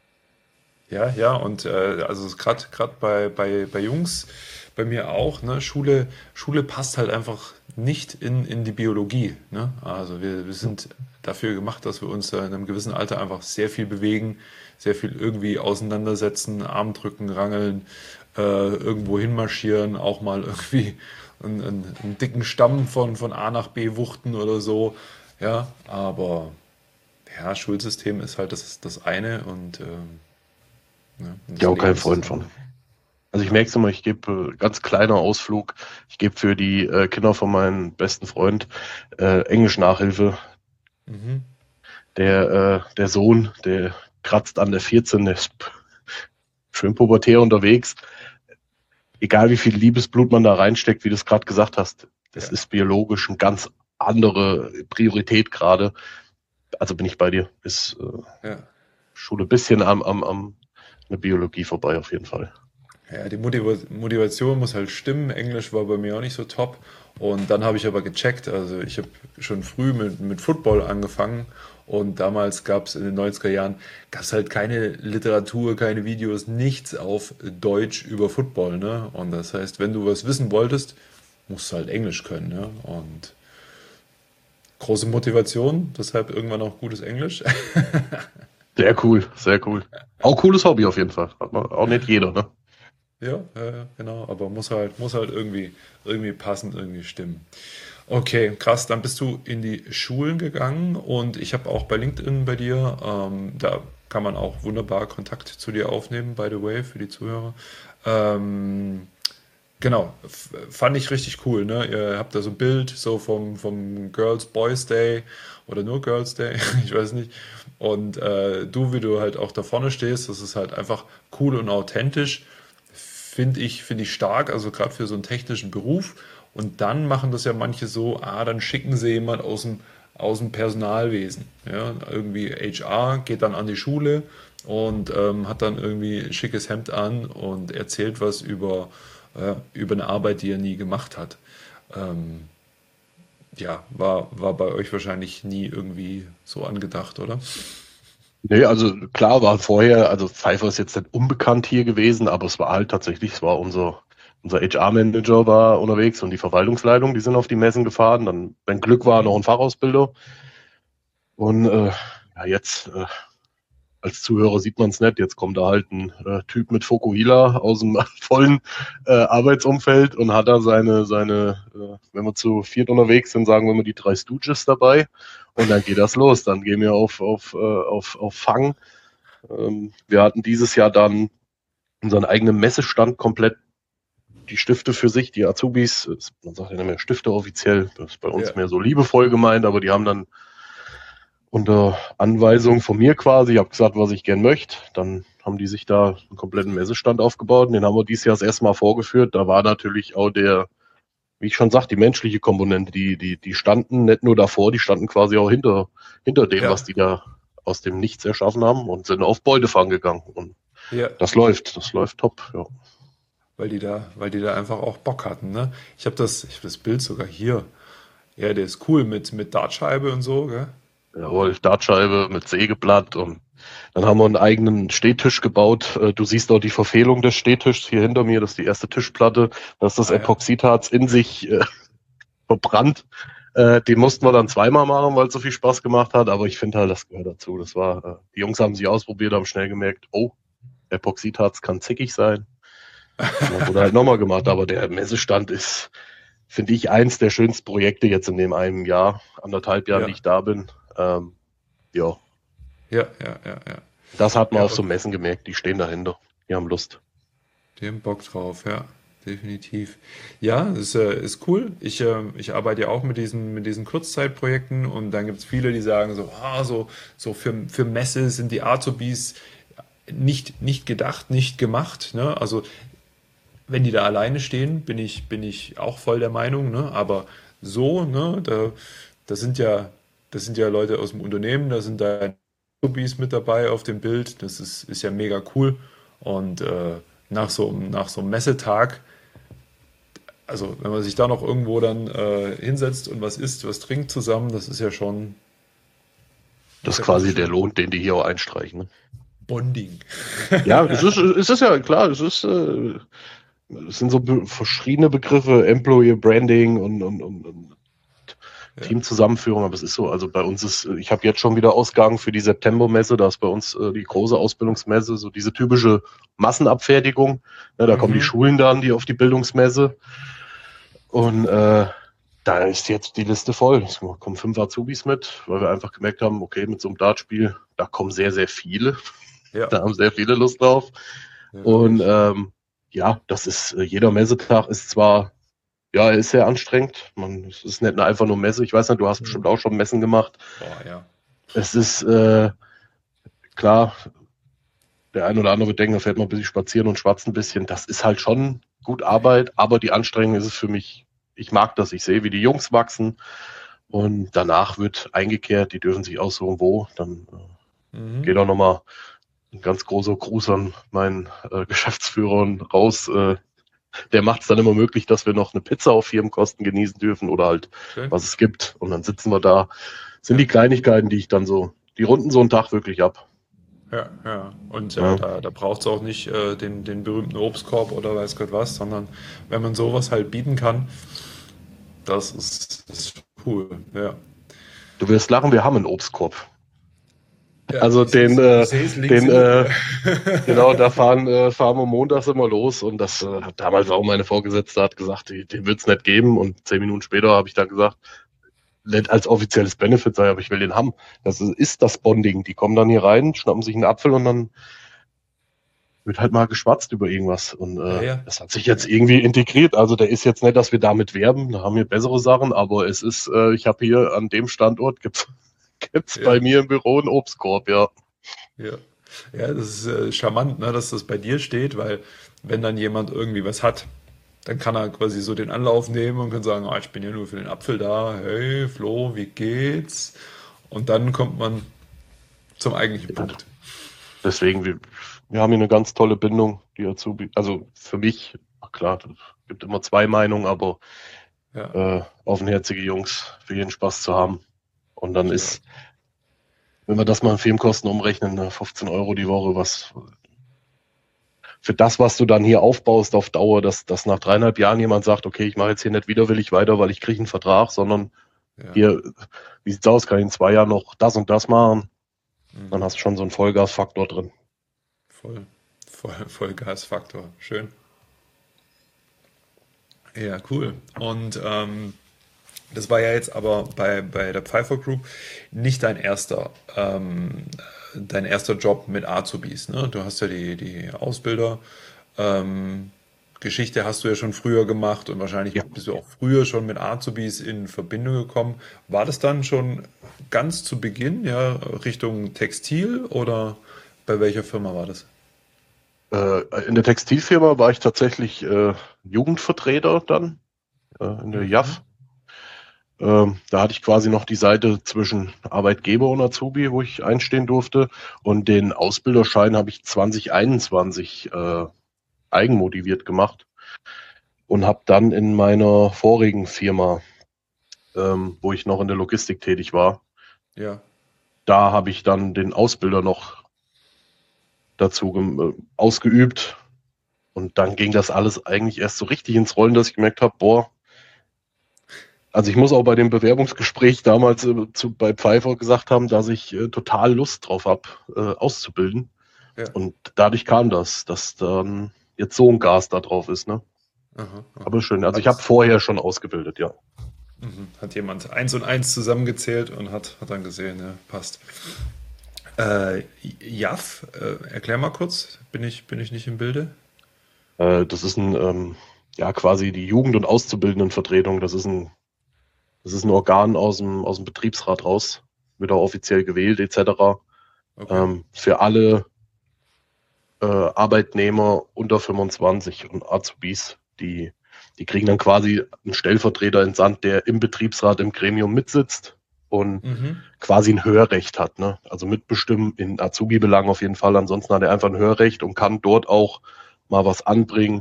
Ja, ja, und äh, also gerade gerade bei, bei, bei Jungs, bei mir auch, ne, Schule, Schule passt halt einfach nicht in, in die Biologie. Ne? Also wir, wir sind dafür gemacht, dass wir uns in einem gewissen Alter einfach sehr viel bewegen, sehr viel irgendwie auseinandersetzen, Arm drücken, rangeln, äh, irgendwo hinmarschieren, auch mal irgendwie einen, einen, einen dicken Stamm von, von A nach B wuchten oder so. Ja, aber ja, Schulsystem ist halt das, das eine und ähm, ja, ja auch kein Freund von. Also ich merke es immer, ich gebe äh, ganz kleiner Ausflug, ich gebe für die äh, Kinder von meinem besten Freund äh, Englisch-Nachhilfe. Mhm. Der, äh, der Sohn, der kratzt an der vierzehn, der ist schön pubertär unterwegs. Egal wie viel Liebesblut man da reinsteckt, wie du es gerade gesagt hast, das ja. ist biologisch eine ganz andere Priorität gerade. Also bin ich bei dir. Ist äh, ja. Schule ein bisschen am, am, am eine Biologie vorbei auf jeden Fall. Ja, die Motivation muss halt stimmen. Englisch war bei mir auch nicht so top. Und dann habe ich aber gecheckt, also ich habe schon früh mit, mit Football angefangen Und damals gab es in den neunziger Jahren, gab es halt keine Literatur, keine Videos, nichts auf Deutsch über Football, ne? Und das heißt, wenn du was wissen wolltest, musst du halt Englisch können, ne? Und große Motivation, deshalb irgendwann auch gutes Englisch. Sehr cool, sehr cool. Auch cooles Hobby auf jeden Fall. Hat man auch nicht jeder, ne? Ja, ja, ja, genau, aber muss halt, muss halt irgendwie, irgendwie passend, irgendwie stimmen. Okay, krass, dann bist du in die Schulen gegangen und ich habe auch bei LinkedIn bei dir, ähm, da kann man auch wunderbar Kontakt zu dir aufnehmen, by the way, für die Zuhörer. Ähm, genau, f- fand ich richtig cool, ne? Ihr habt da so ein Bild so vom, vom Girls Boys Day oder nur Girls Day, ich weiß nicht. Und äh, du, wie du halt auch da vorne stehst, das ist halt einfach cool und authentisch. Finde ich, finde ich stark, also gerade für so einen technischen Beruf. Und dann machen das ja manche so, ah, dann schicken sie jemand aus dem, aus dem Personalwesen. Ja, irgendwie H R geht dann an die Schule und ähm, hat dann irgendwie ein schickes Hemd an und erzählt was über, äh, über eine Arbeit, die er nie gemacht hat. Ähm, ja, war, war bei euch wahrscheinlich nie irgendwie so angedacht, oder? Nee, also klar war vorher, also Pfeiffer ist jetzt nicht unbekannt hier gewesen, aber es war halt tatsächlich, es war unser, unser H R-Manager war unterwegs und die Verwaltungsleitung, die sind auf die Messen gefahren. Dann, wenn Glück war, noch Mhm. ein Fachausbilder. Und äh, ja, jetzt äh, als Zuhörer sieht man es nicht. Jetzt kommt da halt ein äh, Typ mit Fokuhila aus dem vollen äh, Arbeitsumfeld und hat da seine, seine äh, wenn wir zu viert unterwegs sind, sagen wir mal die drei Stooges dabei. Und dann geht das los. Dann gehen wir auf, auf, äh, auf, auf Fang. Ähm, wir hatten dieses Jahr dann unseren eigenen Messestand komplett, die Stifte für sich, die Azubis, man sagt ja nicht mehr Stifte offiziell, das ist bei uns Ja, mehr so liebevoll gemeint, aber die haben dann unter Anweisung von mir quasi, ich habe gesagt, was ich gern möchte. Dann haben die sich da einen kompletten Messestand aufgebaut und den haben wir dieses Jahr das erste Mal vorgeführt. Da war natürlich auch der, wie ich schon sagte, die menschliche Komponente, die, die, die standen nicht nur davor, die standen quasi auch hinter, hinter dem, ja, was die da aus dem Nichts erschaffen haben und sind auf Beutefang gegangen. Und ja. das läuft, das läuft top, ja. Weil die da, weil die da einfach auch Bock hatten, ne? Ich habe das, ich hab das Bild sogar hier. Ja, der ist cool mit, mit Dartscheibe und so, gell? Jawohl, Dartscheibe mit Sägeblatt und dann haben wir einen eigenen Stehtisch gebaut. Äh, Du siehst auch die Verfehlung des Stehtischs hier hinter mir. Das ist die erste Tischplatte. Da ist das Ah ja. Epoxidharz in sich äh, verbrannt. Äh, den mussten wir dann zweimal machen, weil es so viel Spaß gemacht hat. Aber ich finde halt, das gehört dazu. Das war, äh, die Jungs haben sich ausprobiert, haben schnell gemerkt, oh, Epoxidharz kann zickig sein. Und dann wurde halt nochmal gemacht. Aber der Messestand ist, finde ich, eins der schönsten Projekte jetzt in dem einen Jahr, anderthalb Jahren, die Ja, ich da bin. Ähm, ja, ja, ja, ja, ja. das hat man Ja, auf so Messen gemerkt, die stehen dahinter, die haben Lust. die haben Bock drauf, ja, definitiv. Ja, ist, äh, ist cool. Ich, äh, ich arbeite ja auch mit diesen, mit diesen Kurzzeitprojekten und dann gibt es viele, die sagen so, ah, so, so für, für Messe sind die Azubis nicht, nicht gedacht, nicht gemacht. Ne? Also wenn die da alleine stehen, bin ich, bin ich auch voll der Meinung, ne? Aber so, ne, da, da sind ja, das sind ja Leute aus dem Unternehmen, da sind da Azubis mit dabei auf dem Bild, das ist, ist ja mega cool. Und äh, nach so, einem- nach so einem Messetag, also wenn man sich da noch irgendwo dann äh, hinsetzt und was isst, was trinkt zusammen, das ist ja schon, ich Das ist sag mal, quasi der schon Lohn, den die hier auch einstreichen. Ne? Bonding. Ja, es ist, es ist ja klar, es ist, äh, es sind so be verschiedene Begriffe, Employee Branding und, und, und, und Ja. Teamzusammenführung, aber es ist so, also bei uns ist, ich habe jetzt schon wieder Ausgang für die Septembermesse, da ist bei uns äh, die große Ausbildungsmesse, so diese typische Massenabfertigung. Ne, da kommen die Mhm. Schulen dann, die auf die Bildungsmesse. Und äh, da ist jetzt die Liste voll. Es kommen fünf Azubis mit, weil wir einfach gemerkt haben, okay, mit so einem Dartspiel, da kommen sehr, sehr viele. Ja, Da haben sehr viele Lust drauf. ja, glaube Und ich. ähm, ja, das ist, äh, jeder Messetag ist zwar, ja, er ist sehr anstrengend. Man, es ist nicht nur einfach nur Messe. Ich weiß nicht, du hast bestimmt Mhm. auch schon Messen gemacht. Boah, ja. Es ist äh, klar, der ein oder andere wird denken, da fährt man ein bisschen spazieren und schwatzt ein bisschen. Das ist halt schon gut Arbeit, aber die Anstrengung ist es für mich, ich mag das, ich sehe, wie die Jungs wachsen und danach wird eingekehrt, die dürfen sich aussuchen, wo. Dann äh, Mhm. geht auch nochmal ein ganz großer Gruß an meinen äh, Geschäftsführer raus. Äh, der macht es dann immer möglich, dass wir noch eine Pizza auf Firmenkosten genießen dürfen oder halt, Schön. was es gibt. Und dann sitzen wir da. Das sind Ja. die Kleinigkeiten, die ich dann so die runden so einen Tag wirklich ab. Ja, ja. Und äh, Ja. da, da braucht es auch nicht äh, den, den berühmten Obstkorb oder weiß Gott was, sondern wenn man sowas halt bieten kann, das ist, das ist cool. Ja. Du wirst lachen, wir haben einen Obstkorb. Ja, Also ich sehe den, es äh, ich sehe es links den, hinten. äh, Ja. genau, da fahren, äh, fahren wir montags immer los und das äh, hat damals auch meine Vorgesetzte hat gesagt, die, den wird's nicht geben und zehn Minuten später habe ich dann gesagt, nicht als offizielles Benefit sei, aber ich will den haben. Das ist, ist das Bonding. Die kommen dann hier rein, schnappen sich einen Apfel und dann wird halt mal geschwatzt über irgendwas. Und Ja, äh, ja. das hat sich Ja, jetzt irgendwie integriert. Also der ist jetzt nicht, dass wir damit werben, da haben wir bessere Sachen, aber es ist, äh, ich habe hier an dem Standort, gibt's, gibt's bei ja, mir im Büro einen Obstkorb, ja. ja. Ja, das ist äh, charmant, ne, dass das bei dir steht, weil wenn dann jemand irgendwie was hat, dann kann er quasi so den Anlauf nehmen und kann sagen, ah, ich bin ja nur für den Apfel da. Hey Flo, wie geht's? Und dann kommt man zum eigentlichen Ja, Punkt. deswegen, wir, wir haben hier eine ganz tolle Bindung, die Azubi, also für mich, klar, es gibt immer zwei Meinungen, aber Ja, äh, offenherzige Jungs, für jeden Spaß zu haben. Und dann ja, ist, wenn wir das mal in Filmkosten umrechnen, ne, fünfzehn Euro die Woche, was für das, was du dann hier aufbaust auf Dauer, dass, dass nach dreieinhalb Jahren jemand sagt, okay, ich mache jetzt hier nicht widerwillig weiter, weil ich kriege einen Vertrag, sondern ja. hier, wie sieht's aus, kann ich in zwei Jahren noch das und das machen, dann Mhm. hast du schon so einen Vollgasfaktor drin. Voll, voll, voll Gasfaktor. Schön. Ja, cool. Und ähm, das war ja jetzt aber bei, bei der Pfeiffer Group nicht dein erster, ähm, dein erster Job mit Azubis, ne? Du hast ja die, die Ausbilder, ähm, Geschichte hast du ja schon früher gemacht und wahrscheinlich Ja, bist du auch früher schon mit Azubis in Verbindung gekommen. War das dann schon ganz zu Beginn, ja, Richtung Textil oder bei welcher Firma war das? äh, in der Textilfirma war ich tatsächlich äh, Jugendvertreter dann, äh, in der Mhm. J A F. Ähm, da hatte ich quasi noch die Seite zwischen Arbeitgeber und Azubi, wo ich einstehen durfte. Und den Ausbilderschein habe ich zwanzig einundzwanzig äh, eigenmotiviert gemacht und habe dann in meiner vorigen Firma, ähm, wo ich noch in der Logistik tätig war, Ja. da habe ich dann den Ausbilder noch dazu äh, ausgeübt. Und dann ging das alles eigentlich erst so richtig ins Rollen, dass ich gemerkt habe, boah, also ich muss auch bei dem Bewerbungsgespräch damals äh, zu, bei Pfeiffer gesagt haben, dass ich äh, total Lust drauf habe, äh, auszubilden. Ja. Und dadurch kam das, dass dann jetzt so ein Gas da drauf ist, ne? Aha, Aber aha. schön. Also ich habe Hat, vorher schon ausgebildet, ja. mhm. Hat jemand eins und eins zusammengezählt und hat, hat dann gesehen, ja, passt. Äh, J A F, äh, erklär mal kurz, bin ich, bin ich nicht im Bilde? Äh, das ist ein, ähm, ja, quasi die Jugend- und Auszubildendenvertretung. Das ist ein, das ist ein Organ aus dem, aus dem Betriebsrat raus, wird auch offiziell gewählt, et cetera. Okay. Ähm, für alle äh, Arbeitnehmer unter fünfundzwanzig und Azubis, die, die kriegen dann quasi einen Stellvertreter entsandt, der im Betriebsrat im Gremium mitsitzt und Mhm. quasi ein Hörrecht hat. Ne? Also mitbestimmen in Azubi-Belangen auf jeden Fall. Ansonsten hat er einfach ein Hörrecht und kann dort auch mal was anbringen.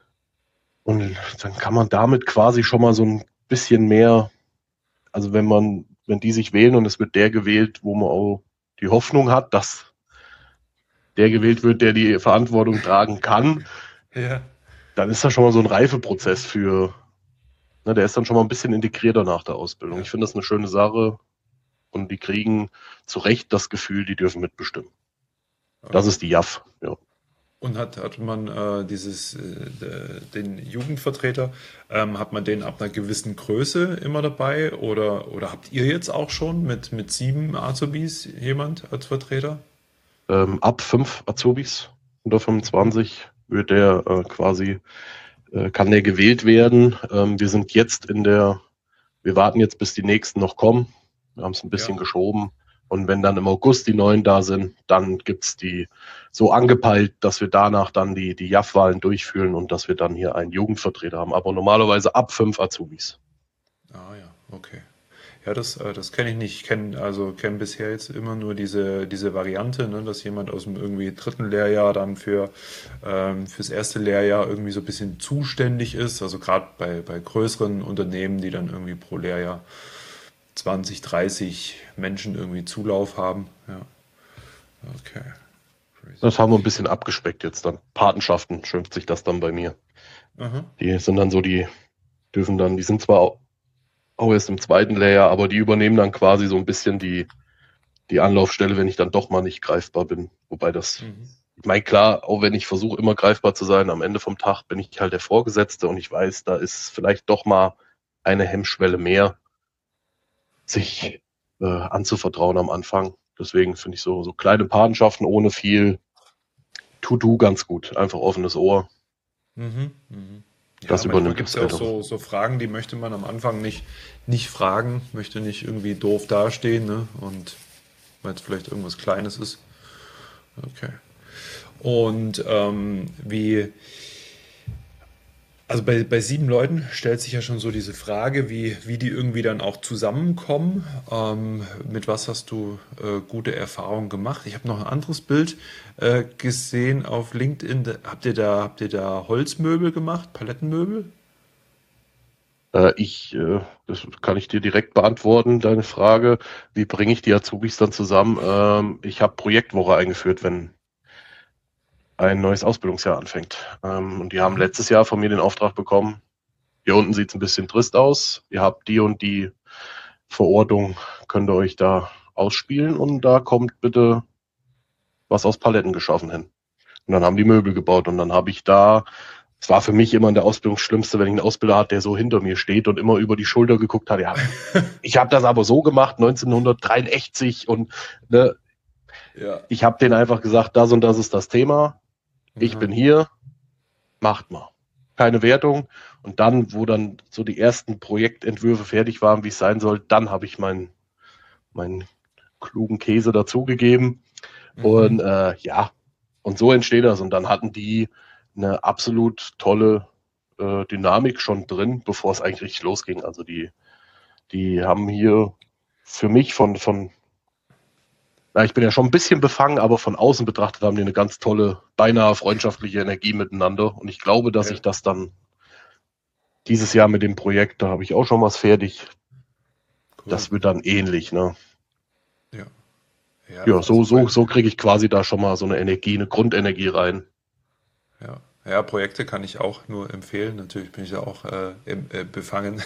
Und dann kann man damit quasi schon mal so ein bisschen mehr, also wenn man, wenn die sich wählen und es wird der gewählt, wo man auch die Hoffnung hat, dass der gewählt wird, der die Verantwortung tragen kann, Ja. dann ist das schon mal so ein Reifeprozess für, ne, der ist dann schon mal ein bisschen integrierter nach der Ausbildung. Ja. Ich finde das eine schöne Sache und die kriegen zu Recht das Gefühl, die dürfen mitbestimmen. Das Okay. ist die J A F, ja. Und hat, hat man äh, dieses, äh, de- den Jugendvertreter, ähm, hat man den ab einer gewissen Größe immer dabei? Oder, oder habt ihr jetzt auch schon mit, mit sieben Azubis jemand als Vertreter? Ähm, ab fünf Azubis unter Mhm. fünfundzwanzig wird der äh, quasi, äh, kann der gewählt werden. Ähm, wir sind jetzt in der, wir warten jetzt, bis die nächsten noch kommen. Wir haben es ein Ja. bisschen geschoben. Und wenn dann im August die neuen da sind, dann gibt's die so angepeilt, dass wir danach dann die, die J A F-Wahlen durchführen und dass wir dann hier einen Jugendvertreter haben. Aber normalerweise ab fünf Azubis. Ah ja, okay. Ja, das, äh, das kenne ich nicht. Ich kenne also kenne bisher jetzt immer nur diese, diese Variante, ne, dass jemand aus dem irgendwie dritten Lehrjahr dann für ähm, fürs erste Lehrjahr irgendwie so ein bisschen zuständig ist. Also gerade bei, bei größeren Unternehmen, die dann irgendwie pro Lehrjahr zwanzig, dreißig Menschen irgendwie Zulauf haben. Ja, okay. Crazy. Das haben wir ein bisschen abgespeckt jetzt dann. Patenschaften schimpft sich das dann bei mir. Aha. Die sind dann so, die dürfen dann, die sind zwar auch auch erst im zweiten Layer, aber die übernehmen dann quasi so ein bisschen die, die Anlaufstelle, wenn ich dann doch mal nicht greifbar bin. Wobei das, Mhm. ich meine, klar, auch wenn ich versuche, immer greifbar zu sein, am Ende vom Tag bin ich halt der Vorgesetzte und ich weiß, da ist vielleicht doch mal eine Hemmschwelle mehr, sich äh, anzuvertrauen am Anfang. Deswegen finde ich so, so kleine Patenschaften ohne viel To-Do ganz gut. Einfach offenes Ohr. Mhm. Mhm. Ja, Das manchmal übernimmt gibt das es ja auch Ältere. so, so Fragen, die möchte man am Anfang nicht, nicht fragen, möchte nicht irgendwie doof dastehen, ne? Und weil es vielleicht irgendwas Kleines ist. Okay. Und ähm, wie, also bei, bei sieben Leuten stellt sich ja schon so diese Frage, wie, wie die irgendwie dann auch zusammenkommen. Ähm, mit was hast du äh, gute Erfahrungen gemacht? Ich habe noch ein anderes Bild äh, gesehen auf LinkedIn. Da- Habt ihr da, habt ihr da Holzmöbel gemacht, Palettenmöbel? Äh, ich, äh, das kann ich dir direkt beantworten, deine Frage. Wie bringe ich die Azubis dann zusammen? Ähm, ich habe Projektwoche eingeführt, wenn ein neues Ausbildungsjahr anfängt. Ähm, und die haben Aha. letztes Jahr von mir den Auftrag bekommen, hier unten sieht es ein bisschen trist aus. Ihr habt die und die Verortung, könnt ihr euch da ausspielen und da kommt bitte was aus Paletten geschaffen hin. Und dann haben die Möbel gebaut und dann habe ich da, es war für mich immer in der Ausbildung das Schlimmste, wenn ich einen Ausbilder hatte, der so hinter mir steht und immer über die Schulter geguckt hat. Ja, ich habe das aber so gemacht, neunzehnhundertdreiundachtzig und ne, Ja. ich habe denen einfach gesagt, das und das ist das Thema. Ich Aha. bin hier, macht mal. Keine Wertung. Und dann, wo dann so die ersten Projektentwürfe fertig waren, wie es sein soll, dann habe ich meinen meinen klugen Käse dazugegeben. Und Mhm. äh, ja, und so entsteht das. Und dann hatten die eine absolut tolle äh, Dynamik schon drin, bevor es eigentlich richtig losging. Also die, die haben hier für mich von, von, na, ich bin ja schon ein bisschen befangen, aber von außen betrachtet haben die eine ganz tolle, beinahe freundschaftliche Energie miteinander. Und ich glaube, dass Ja, ich das dann dieses Jahr mit dem Projekt, da habe ich auch schon was fertig, cool. das wird dann ähnlich, ne? Ja. Ja, Ja, so, also so, bei, so kriege ich quasi da schon mal so eine Energie, eine Grundenergie rein. ja. Ja, Projekte kann ich auch nur empfehlen. Natürlich bin ich ja auch äh, im, äh, befangen.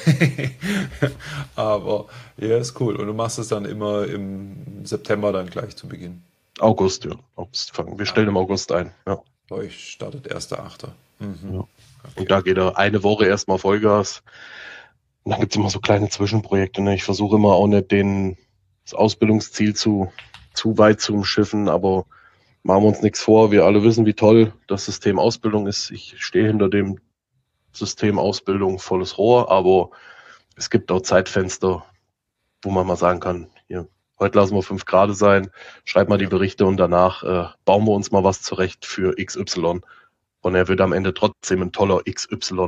Aber ja, ist cool. Und du machst es dann immer im September dann gleich zu Beginn. August, ja. August fangen. Wir Ah, stellen im August ein. Ja, bei euch startet erster Achter. Mhm. ja. Und Okay. da geht er eine Woche erstmal Vollgas. Und dann gibt's immer so kleine Zwischenprojekte. Ne? Ich versuche immer auch nicht den, das Ausbildungsziel zu, zu weit zu umschiffen, aber machen wir uns nichts vor. Wir alle wissen, wie toll das System Ausbildung ist. Ich stehe hinter dem System Ausbildung volles Rohr, aber es gibt auch Zeitfenster, wo man mal sagen kann, hier, heute lassen wir fünf Grad sein, schreib mal die Ja, Berichte und danach äh, bauen wir uns mal was zurecht für X Y. Und er wird am Ende trotzdem ein toller X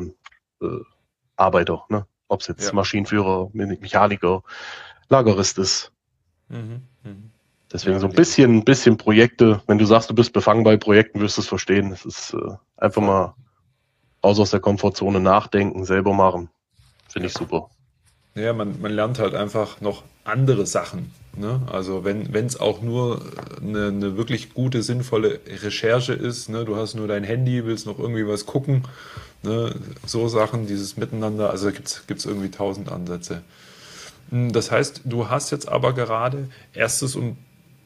Y-Arbeiter, äh, ne? Ob es jetzt ja. Maschinenführer, Me- Mechaniker, Lagerist ist. Mhm. Mhm. Deswegen Ja, so ein nee, bisschen, ein bisschen Projekte. Wenn du sagst, du bist befangen bei Projekten, wirst du es verstehen. Es ist äh, einfach voll. mal raus aus der Komfortzone nachdenken, selber machen. Finde Ja. ich super. Ja, man, man lernt halt einfach noch andere Sachen. Ne? Also wenn wenn es auch nur eine, eine wirklich gute, sinnvolle Recherche ist, ne? Du hast nur dein Handy, willst noch irgendwie was gucken, ne? So Sachen, dieses Miteinander, also gibt es irgendwie tausend Ansätze. Hm, Das heißt, du hast jetzt aber gerade erstes und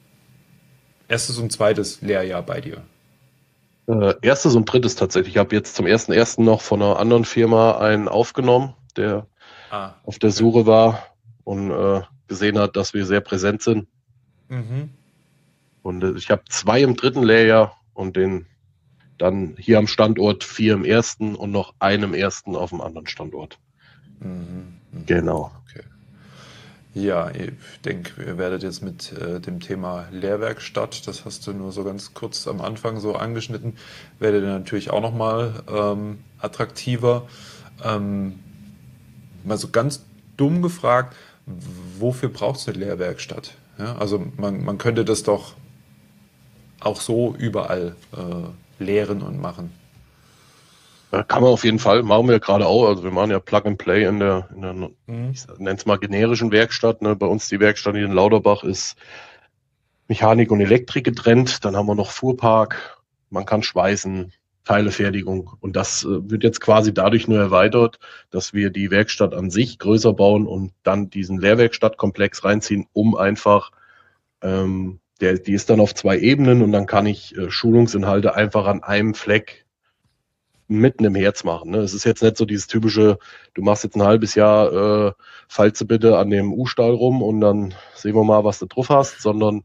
erstes und zweites Lehrjahr bei dir. Äh, erstes und drittes tatsächlich. Ich habe jetzt zum ersten ersten noch von einer anderen Firma einen aufgenommen, der Ah, auf der okay. Suche war und äh, gesehen hat, dass wir sehr präsent sind. Mhm. Und äh, ich habe zwei im dritten Lehrjahr und den dann hier am Standort vier im ersten und noch einen im ersten auf dem anderen Standort. Mhm. Mhm. Genau. Okay. Ja, ich denke, ihr werdet jetzt mit äh, dem Thema Lehrwerkstatt, das hast du nur so ganz kurz am Anfang so angeschnitten, werdet ihr natürlich auch nochmal ähm, attraktiver. Ähm, mal so ganz dumm gefragt, wofür braucht es eine Lehrwerkstatt? Ja, also man, man könnte das doch auch so überall äh, lehren und machen. Äh, Kann man auf jeden Fall, machen wir gerade auch. Also wir machen ja Plug and Play in der, in der Mhm. ich nenne es mal generischen Werkstatt. Ne? Bei uns die Werkstatt hier in Lauterbach ist Mechanik und Elektrik getrennt. Dann haben wir noch Fuhrpark, man kann schweißen, Teilefertigung. Und das äh, wird jetzt quasi dadurch nur erweitert, dass wir die Werkstatt an sich größer bauen und dann diesen Lehrwerkstattkomplex reinziehen, um einfach, ähm, der, die ist dann auf zwei Ebenen und dann kann ich äh, Schulungsinhalte einfach an einem Fleck mitten im Herz machen. Ne? Es ist jetzt nicht so dieses typische, du machst jetzt ein halbes Jahr, äh, falze bitte an dem U-Stahl rum und dann sehen wir mal, was du drauf hast, sondern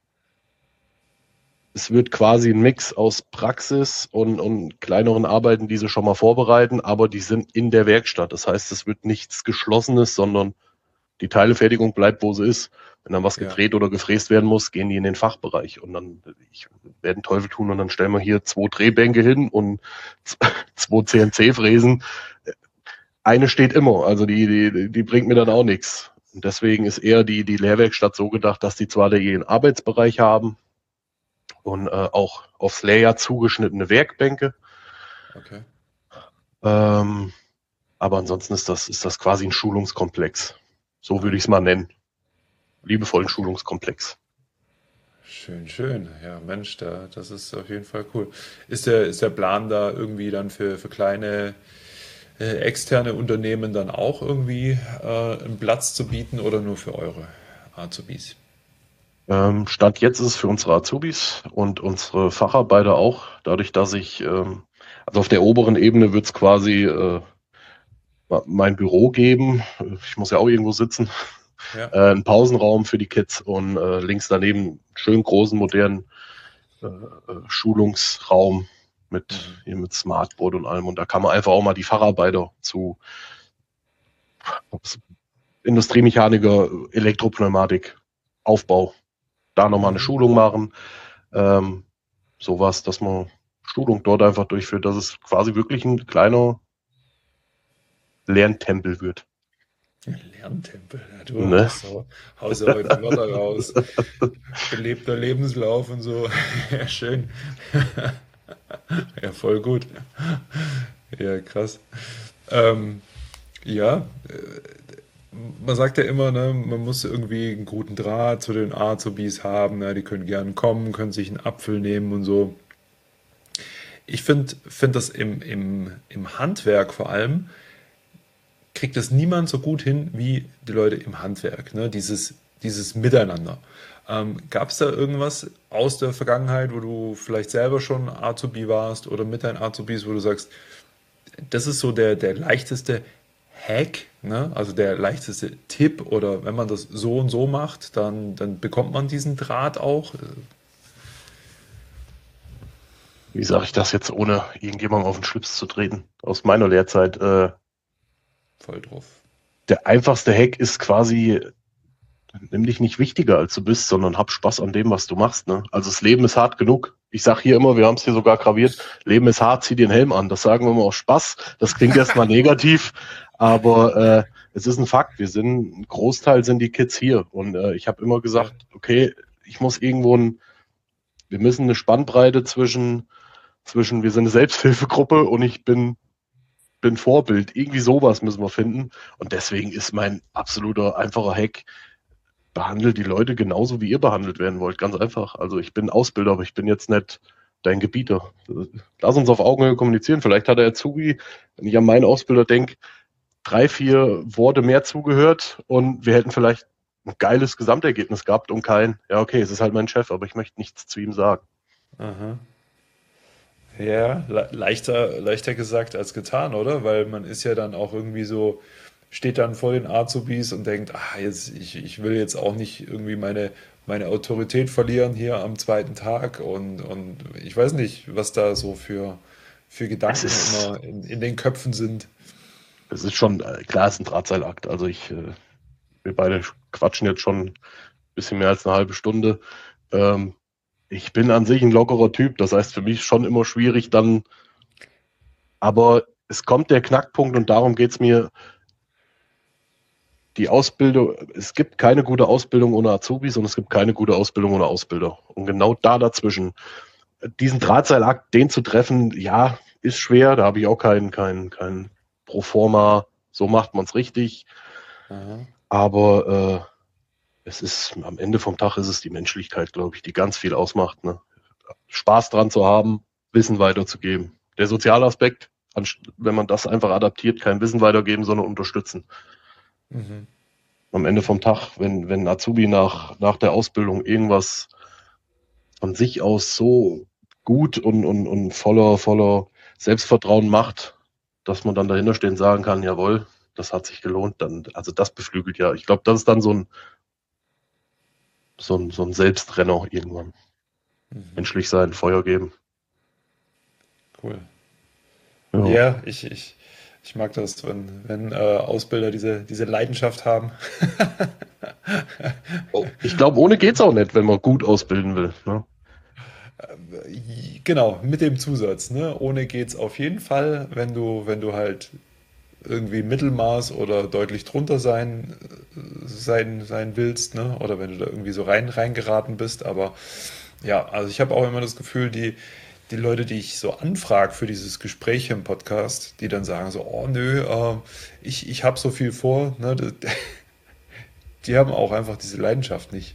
es wird quasi ein Mix aus Praxis und, und kleineren Arbeiten, die sie schon mal vorbereiten, aber die sind in der Werkstatt. Das heißt, es wird nichts Geschlossenes, sondern die Teilefertigung bleibt, wo sie ist. Wenn dann was Ja. gedreht oder gefräst werden muss, gehen die in den Fachbereich. Und dann, ich werde den Teufel tun und dann stellen wir hier zwei Drehbänke hin und zwei C N C-Fräsen. Eine steht immer, also die, die, die bringt mir dann auch nichts. Und deswegen ist eher die, die Lehrwerkstatt so gedacht, dass die zwar da ihren Arbeitsbereich haben und äh, auch aufs Lehrjahr zugeschnittene Werkbänke, Okay. ähm, aber ansonsten ist das, ist das quasi ein Schulungskomplex. So würde ich es mal nennen. Liebevollen Schulungskomplex. Schön, schön. Ja, Mensch, da, das ist auf jeden Fall cool. Ist der, ist der Plan da irgendwie dann für, für kleine äh, externe Unternehmen dann auch irgendwie äh, einen Platz zu bieten oder nur für eure Azubis? Ähm, Stand jetzt ist es für unsere Azubis und unsere Facharbeiter auch, dadurch, dass ich, ähm, also auf der oberen Ebene wird es quasi äh, mein Büro geben. Ich muss ja auch irgendwo sitzen. Ja. Äh, einen Pausenraum für die Kids und äh, links daneben einen schön großen, modernen äh, äh, Schulungsraum mit, Mhm. hier mit Smartboard und allem. Und da kann man einfach auch mal die Facharbeiter zu Industriemechaniker, Elektropneumatik, Aufbau, da nochmal eine Mhm. Schulung machen. Ähm, sowas, dass man Schulung dort einfach durchführt, dass es quasi wirklich ein kleiner Lerntempel wird. Lerntempel, ja, du Ne? haust, ja- haust ja heute Wörter raus. Belebter Lebenslauf und so. Ja, schön. Ja, voll gut. Ja, krass. Ähm, ja, man sagt ja immer, ne, man muss irgendwie einen guten Draht zu den Azubis haben. Ne, die können gern kommen, können sich einen Apfel nehmen und so. Ich finde find das im, im, im Handwerk vor allem, kriegt das niemand so gut hin wie die Leute im Handwerk. Ne? Dieses, dieses Miteinander. Ähm, Gab es da irgendwas aus der Vergangenheit, wo du vielleicht selber schon Azubi warst oder mit deinen Azubis, wo du sagst, das ist so der, der leichteste Hack, ne? Also der leichteste Tipp oder wenn man das so und so macht, dann, dann bekommt man diesen Draht auch. Wie sage ich das jetzt, ohne irgendjemandem auf den Schlips zu treten? Aus meiner Lehrzeit. Äh, Voll drauf. der einfachste Hack ist quasi, nimm dich nicht wichtiger, als du bist, sondern hab Spaß an dem, was du machst. Ne? Also das Leben ist hart genug. Ich sage hier immer, wir haben es hier sogar graviert, Leben ist hart, zieh dir den Helm an. Das sagen wir immer aus Spaß. Das klingt erstmal negativ, aber äh, es ist ein Fakt. Wir sind, ein Großteil sind die Kids hier. Und äh, ich habe immer Ja. gesagt, okay, ich muss irgendwo ein, wir müssen eine Spannbreite zwischen, zwischen, wir sind eine Selbsthilfegruppe und ich bin bin Vorbild. Irgendwie sowas müssen wir finden. Und deswegen ist mein absoluter einfacher Hack, behandelt die Leute genauso, wie ihr behandelt werden wollt. Ganz einfach. Also ich bin Ausbilder, aber ich bin jetzt nicht dein Gebieter. Lass uns auf Augenhöhe kommunizieren. Vielleicht hat der Azubi, wenn ich an meinen Ausbilder denke, drei, vier Worte mehr zugehört und wir hätten vielleicht ein geiles Gesamtergebnis gehabt und kein, ja okay, es ist halt mein Chef, aber ich möchte nichts zu ihm sagen. Aha. Ja, le leichter, leichter gesagt als getan, oder? Weil man ist ja dann auch irgendwie so, steht dann vor den Azubis und denkt, ah, jetzt, ich, ich will jetzt auch nicht irgendwie meine, meine Autorität verlieren hier am zweiten Tag und, und ich weiß nicht, was da so für, für Es Gedanken ist, immer in, in den Köpfen sind. es ist schon, äh, klar, es ist ein Drahtseilakt. Also ich, äh, wir beide quatschen jetzt schon ein bisschen mehr als eine halbe Stunde. Ähm, ich bin an sich ein lockerer Typ, das heißt für mich schon immer schwierig dann, aber es kommt der Knackpunkt und darum geht es mir, die Ausbildung, es gibt keine gute Ausbildung ohne Azubis und es gibt keine gute Ausbildung ohne Ausbilder. Und genau da dazwischen, diesen Drahtseilakt, den zu treffen, ja, ist schwer, da habe ich auch kein, kein, kein Proforma, so macht man es richtig. Aha. Aber äh, es ist am Ende vom Tag ist es die Menschlichkeit, glaube ich, die ganz viel ausmacht. Ne? Spaß dran zu haben, Wissen weiterzugeben. Der soziale Aspekt, wenn man das einfach adaptiert, kein Wissen weitergeben, sondern unterstützen. Mhm. Am Ende vom Tag, wenn, wenn Azubi nach, nach der Ausbildung irgendwas von sich aus so gut und, und, und voller, voller Selbstvertrauen macht, dass man dann dahinter stehen und sagen kann, jawohl, das hat sich gelohnt, dann, also das beflügelt ja. Ich glaube, das ist dann so ein, so ein, so ein Selbstrenner irgendwann. Mhm. Menschlich sein, Feuer geben. Cool. Ja. Ja, ich, ich, ich mag das, wenn, wenn äh, Ausbilder diese, diese Leidenschaft haben. Oh, ich glaube, ohne geht's auch nicht, wenn man gut ausbilden will. Ne? Genau, mit dem Zusatz, ne? Ohne geht's auf jeden Fall, wenn du, wenn du halt irgendwie Mittelmaß oder deutlich drunter sein, äh, sein, sein willst, ne? Oder wenn du da irgendwie so rein reingeraten bist. Aber ja, also ich habe auch immer das Gefühl, die, die Leute, die ich so anfrage für dieses Gespräch im Podcast, die dann sagen so, oh nö, äh, ich, ich habe so viel vor, ne? Das- Die haben auch einfach diese Leidenschaft nicht.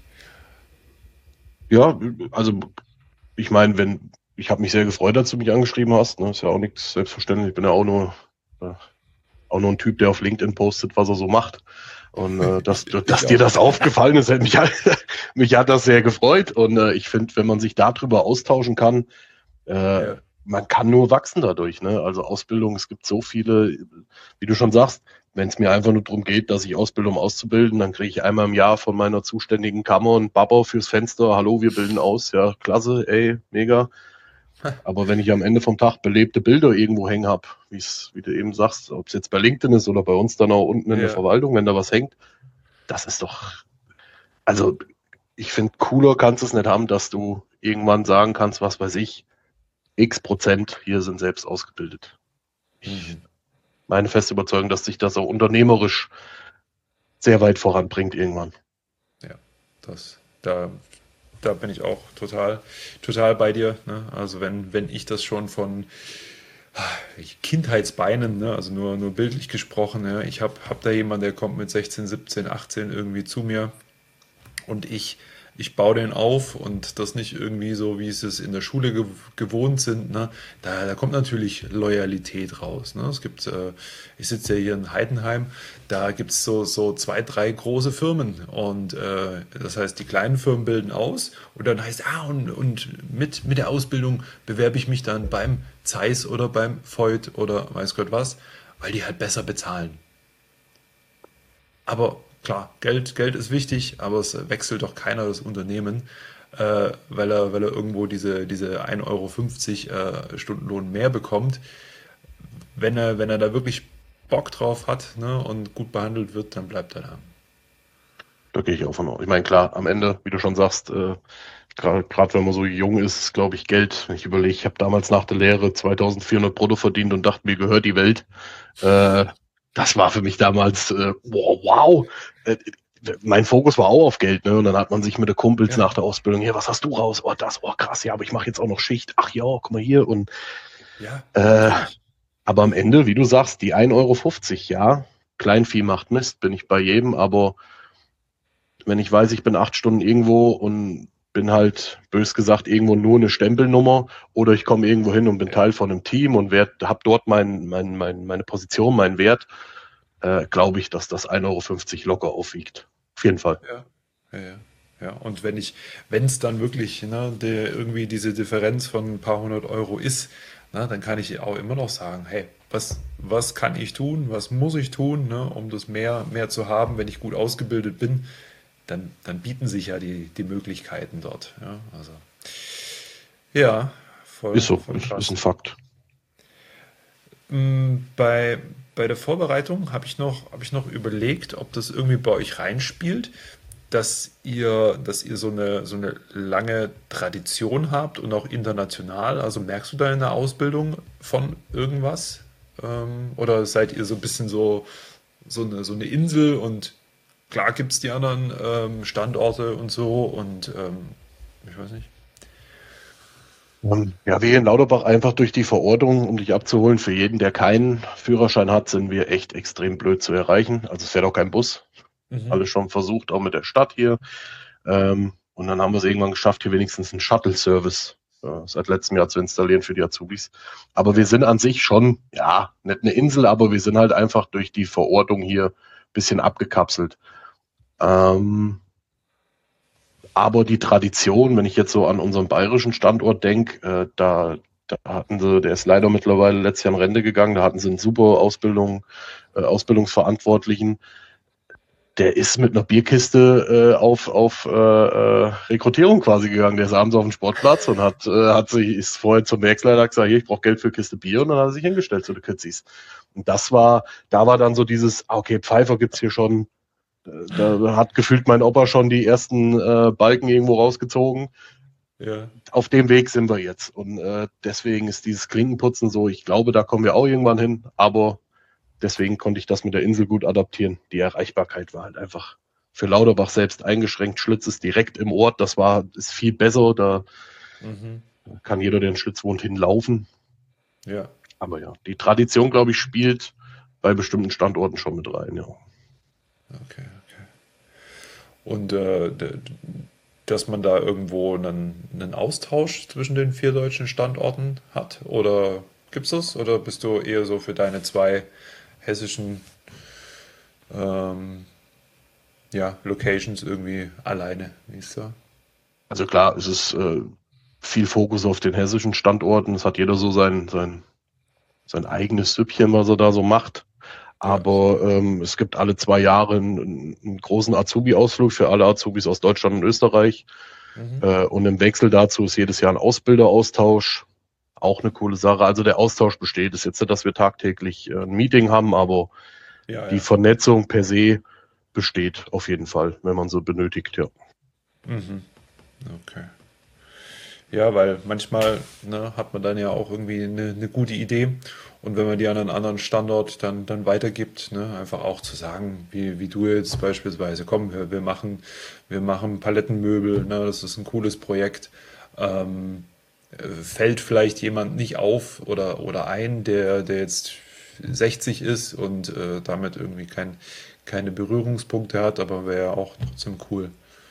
Ja, also ich meine, wenn, ich habe mich sehr gefreut, dass du mich angeschrieben hast. Ne? Ist ja auch nichts selbstverständlich. Ich bin ja auch nur, äh, auch nur ein Typ, der auf LinkedIn postet, was er so macht. Und äh, dass, Ich, dass ich dir auch. das aufgefallen ist, hat mich, mich hat das sehr gefreut. Und äh, ich finde, wenn man sich darüber austauschen kann, äh, Ja. man kann nur wachsen dadurch. Ne? Also Ausbildung, es gibt so viele, wie du schon sagst, wenn es mir einfach nur darum geht, dass ich ausbilde, um auszubilden, dann kriege ich einmal im Jahr von meiner zuständigen Kammer ein Babber fürs Fenster. Hallo, wir bilden aus. Ja, klasse, ey, mega. Aber wenn ich am Ende vom Tag belebte Bilder irgendwo hängen habe, wie du eben sagst, ob es jetzt bei LinkedIn ist oder bei uns dann auch unten in der Ja. Verwaltung, wenn da was hängt, das ist doch, also ich finde, cooler kannst du es nicht haben, dass du irgendwann sagen kannst, was weiß ich, x Prozent hier sind selbst ausgebildet. Ich Mhm. meine feste Überzeugung, dass sich das auch unternehmerisch sehr weit voranbringt irgendwann. Ja, das, da, da bin ich auch total, total bei dir. Ne? Also wenn, wenn ich das schon von Kindheitsbeinen, ne? Also nur, nur bildlich gesprochen, ja? Ich habe hab da jemanden, der kommt mit sechzehn, siebzehn, achtzehn irgendwie zu mir und ich, ich baue den auf und das nicht irgendwie so, wie sie es in der Schule gew gewohnt sind. Ne? Da, da kommt natürlich Loyalität raus. Ne? Es gibt, äh, ich sitze ja hier in Heidenheim, da gibt es so, so zwei, drei große Firmen und äh, das heißt, die kleinen Firmen bilden aus und dann heißt, ah, und, und mit, mit der Ausbildung bewerbe ich mich dann beim Zeiss oder beim Voigt oder weiß Gott was, weil die halt besser bezahlen. Aber klar, Geld, Geld ist wichtig, aber es wechselt doch keiner das Unternehmen, äh, weil er, weil er irgendwo diese, diese ein Euro fünfzig äh, Stundenlohn mehr bekommt. Wenn er, wenn er da wirklich Bock drauf hat, ne, und gut behandelt wird, dann bleibt er da. Da gehe ich auch von aus. Ich meine, klar, am Ende, wie du schon sagst, äh, gerade wenn man so jung ist, glaube ich, Geld. Wenn ich überlege, ich habe damals nach der Lehre zweitausendvierhundert brutto verdient und dachte, mir gehört die Welt. Äh, das war für mich damals, äh, wow, wow. Äh, mein Fokus war auch auf Geld, ne? Und dann hat man sich mit den Kumpels Ja, nach der Ausbildung, hier, was hast du raus? Oh, das, oh krass, ja, aber ich mache jetzt auch noch Schicht. Ach ja, guck mal hier. Und ja, äh, natürlich. aber am Ende, wie du sagst, die ein Euro fünfzig, ja, Kleinvieh macht Mist, bin ich bei jedem, aber wenn ich weiß, ich bin acht Stunden irgendwo und bin halt, bös gesagt, irgendwo nur eine Stempelnummer oder ich komme irgendwo hin und bin Ja, Teil von einem Team und habe dort mein, mein, mein, meine Position, meinen Wert, äh, glaube ich, dass das ein Euro fünfzig locker aufwiegt. Auf jeden Fall. ja, ja, ja. Ja, und wenn ich, wenn es dann wirklich, ne, der, irgendwie diese Differenz von ein paar hundert Euro ist, ne, dann kann ich auch immer noch sagen, hey, was, was kann ich tun, was muss ich tun, ne, um das mehr, mehr zu haben, wenn ich gut ausgebildet bin, dann, dann bieten sich ja die, die Möglichkeiten dort. Ja, also, ja, voll, Ist so, voll ist, ist ein krass. Fakt. Mm, Bei, bei der Vorbereitung habe ich noch, habe ich noch überlegt, ob das irgendwie bei euch reinspielt, dass ihr, dass ihr so eine, so eine lange Tradition habt und auch international. Also merkst du da in der Ausbildung von irgendwas? Ähm, oder seid ihr so ein bisschen so, so eine, so eine Insel und klar gibt es die anderen ähm, Standorte und so und ähm, ich weiß nicht. Ähm, Ja, wir hier in Lauterbach einfach durch die Verordnung, um dich abzuholen, für jeden, der keinen Führerschein hat, sind wir echt extrem blöd zu erreichen. Also es fährt auch kein Bus. Mhm. Alles schon versucht, auch mit der Stadt hier. Ähm, und dann haben wir es irgendwann geschafft, hier wenigstens einen Shuttle-Service äh, seit letztem Jahr zu installieren für die Azubis. Aber Ja. wir sind an sich schon, ja, nicht eine Insel, aber wir sind halt einfach durch die Verordnung hier ein bisschen abgekapselt. Ähm, aber die Tradition, wenn ich jetzt so an unseren bayerischen Standort denke, äh, da, da hatten sie, der ist leider mittlerweile letztes Jahr in Rente gegangen, da hatten sie einen super Ausbildung, äh, Ausbildungsverantwortlichen. Der ist mit einer Bierkiste äh, auf, auf äh, äh, Rekrutierung quasi gegangen. Der ist abends auf den Sportplatz und hat, äh, hat sich, ist vorher zum Werksleiter gesagt, hier, ich brauche Geld für Kiste Bier, und dann hat er sich hingestellt zu den Kitzis. Und das war, da war dann so dieses, ah, okay, Pfeifer gibt's hier schon. Da hat gefühlt mein Opa schon die ersten äh, Balken irgendwo rausgezogen. Ja. Auf dem Weg sind wir jetzt. Und äh, deswegen ist dieses Klinkenputzen so, ich glaube, da kommen wir auch irgendwann hin, aber deswegen konnte ich das mit der Insel gut adaptieren. Die Erreichbarkeit war halt einfach für Lauterbach selbst eingeschränkt. Schlitz ist direkt im Ort, das war, ist viel besser, da Mhm. kann kann jeder, der in Schlitz wohnt, hinlaufen. Ja. Aber ja, die Tradition, glaube ich, spielt bei bestimmten Standorten schon mit rein, ja. Okay, okay. Und äh, d- dass man da irgendwo einen, einen Austausch zwischen den vier deutschen Standorten hat? Oder gibt's das? Oder bist du eher so für deine zwei hessischen ähm, ja, Locations irgendwie alleine? Wie ist da? Also klar, es ist äh, viel Fokus auf den hessischen Standorten. Es hat jeder so sein, sein, sein eigenes Süppchen, was er da so macht. Aber ähm, es gibt alle zwei Jahre einen, einen großen Azubi-Ausflug für alle Azubis aus Deutschland und Österreich. Mhm. Äh, und im Wechsel dazu ist jedes Jahr ein Ausbilderaustausch. Auch eine coole Sache. Also der Austausch besteht. Es ist jetzt nicht, dass wir tagtäglich äh, ein Meeting haben, aber Ja, die ja. Vernetzung per se besteht auf jeden Fall, wenn man so benötigt, ja. Mhm. Okay. Ja, weil manchmal ne, hat man dann ja auch irgendwie eine, eine gute Idee und wenn man die an einen anderen Standort dann, dann weitergibt, ne, einfach auch zu sagen, wie, wie du jetzt beispielsweise, komm, wir, wir machen, wir machen Palettenmöbel, ne, das ist ein cooles Projekt. Ähm, äh, fällt vielleicht jemand nicht auf oder, oder ein, der, der jetzt sechzig ist und äh, damit irgendwie kein, keine Berührungspunkte hat, aber wäre auch trotzdem cool.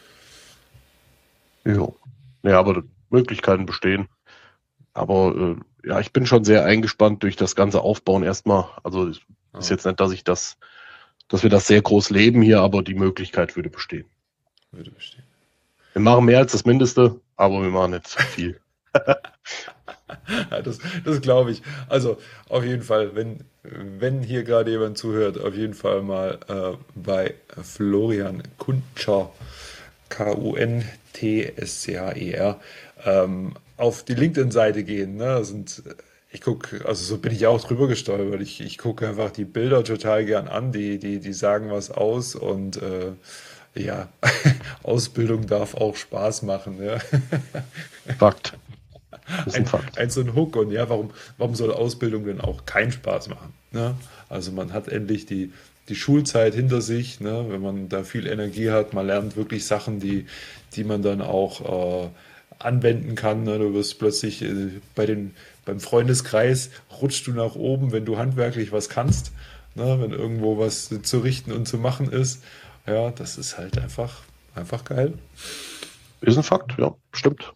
Ja, ja, aber Möglichkeiten bestehen. Aber äh, ja, ich bin schon sehr eingespannt durch das ganze Aufbauen erstmal. Also es ist Ja, jetzt nicht, dass ich das, dass wir das sehr groß leben hier, aber die Möglichkeit würde bestehen. würde bestehen. Wir machen mehr als das Mindeste, aber wir machen nicht viel. Ja, das, das glaube ich. Also auf jeden Fall, wenn, wenn hier gerade jemand zuhört, auf jeden Fall mal äh, bei Florian Kuntscher, K U N T S C H E R, ähm, auf die LinkedIn-Seite gehen. Ne? Das sind, ich gucke, also so bin ich auch drüber gestolpert. Ich, ich gucke einfach die Bilder total gern an, die, die, die sagen was aus und äh, ja, Ausbildung darf auch Spaß machen. Ja. Fakt. Das ist ein ein, Fakt. ein so ein Hook und ja, warum, warum soll Ausbildung denn auch keinen Spaß machen? Ne? Also man hat endlich die, die Schulzeit hinter sich, ne? Wenn man da viel Energie hat, man lernt wirklich Sachen, die, die man dann auch äh, anwenden kann. Ne? Du wirst plötzlich äh, bei den, beim Freundeskreis rutschst du nach oben, wenn du handwerklich was kannst, ne? Wenn irgendwo was zu richten und zu machen ist. Ja, das ist halt einfach, einfach geil. Ist ein Fakt, ja, stimmt.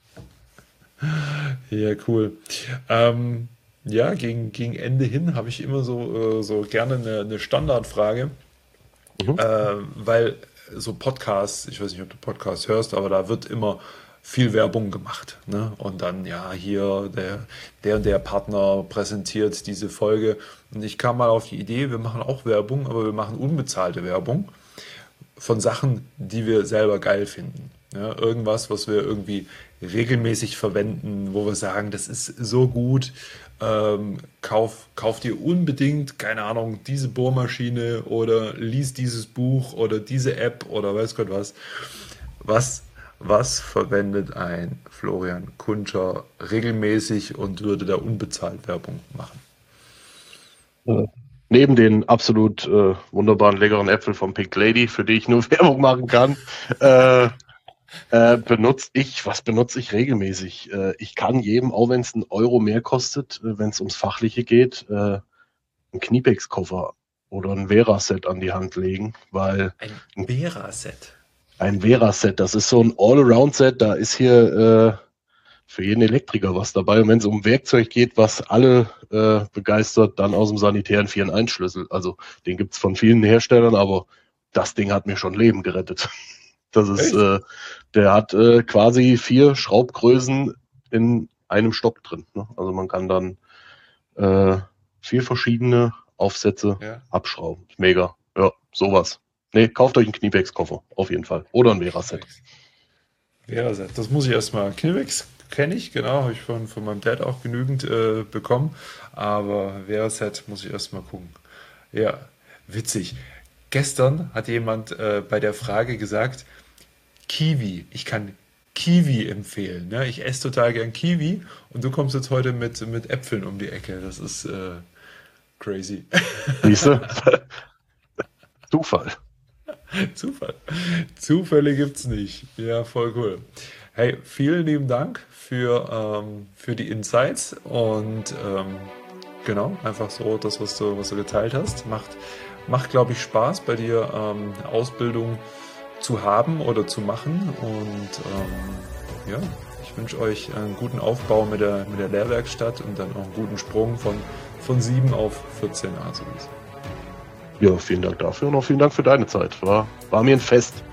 Ja, cool. Ähm, ja, gegen, gegen Ende hin habe ich immer so, äh, so gerne eine, eine Standardfrage, Mhm. äh, weil so Podcasts, ich weiß nicht, ob du Podcasts hörst, aber da wird immer viel Werbung gemacht. Ne? Und dann, ja, hier der, der und der Partner präsentiert diese Folge. Und ich kam mal auf die Idee, wir machen auch Werbung, aber wir machen unbezahlte Werbung von Sachen, die wir selber geil finden. Ja, irgendwas, was wir irgendwie regelmäßig verwenden, wo wir sagen, das ist so gut, ähm, kauf, kauf dir unbedingt, keine Ahnung, diese Bohrmaschine oder lies dieses Buch oder diese App oder weiß Gott was. Was, was verwendet ein Florian Kuntscher regelmäßig und würde da unbezahlt Werbung machen? Äh, Neben den absolut äh, wunderbaren, leckeren Äpfel vom Pink Lady, für die ich nur Werbung machen kann, äh, äh, benutze ich, was benutze ich regelmäßig? Äh, ich kann jedem, auch wenn es einen Euro mehr kostet, äh, wenn es ums Fachliche geht, äh, einen Kniepex-Koffer oder ein Vera-Set an die Hand legen, weil ein Vera-Set. Ein Vera-Set, das ist so ein All-Around-Set, da ist hier äh, für jeden Elektriker was dabei. Und wenn es um Werkzeug geht, was alle äh, begeistert, dann aus dem sanitären vier in eins Schlüssel. Also den gibt es von vielen Herstellern, aber das Ding hat mir schon Leben gerettet. Das ist, äh, der hat äh, quasi vier Schraubgrößen in einem Stock drin. Ne? Also man kann dann äh, vier verschiedene Aufsätze ja. abschrauben. Mega. Ja, sowas. Ne, kauft euch einen Kniepex-Koffer, auf jeden Fall. Oder ein Vera-Set. Vera-Set, das muss ich erstmal. Kniepex kenne ich, genau, habe ich von, von meinem Dad auch genügend äh, bekommen. Aber Vera-Set muss ich erstmal gucken. Ja, witzig. Gestern hat jemand äh, bei der Frage gesagt, Kiwi, ich kann Kiwi empfehlen. Ne? Ich esse total gern Kiwi und du kommst jetzt heute mit, mit Äpfeln um die Ecke. Das ist äh, crazy. Siehst du? Zufall. Zufall. Zufälle gibt's nicht. Ja, voll cool. Hey, vielen lieben Dank für, ähm, für die Insights und ähm, genau, einfach so das, was du, was du geteilt hast. Macht, macht glaube ich, Spaß bei dir, ähm, Ausbildung zu haben oder zu machen und ähm, ja, ich wünsche euch einen guten Aufbau mit der, mit der Lehrwerkstatt und dann auch einen guten Sprung von, von sieben auf vierzehn Azubis. Ja, vielen Dank dafür und auch vielen Dank für deine Zeit. War, war mir ein Fest.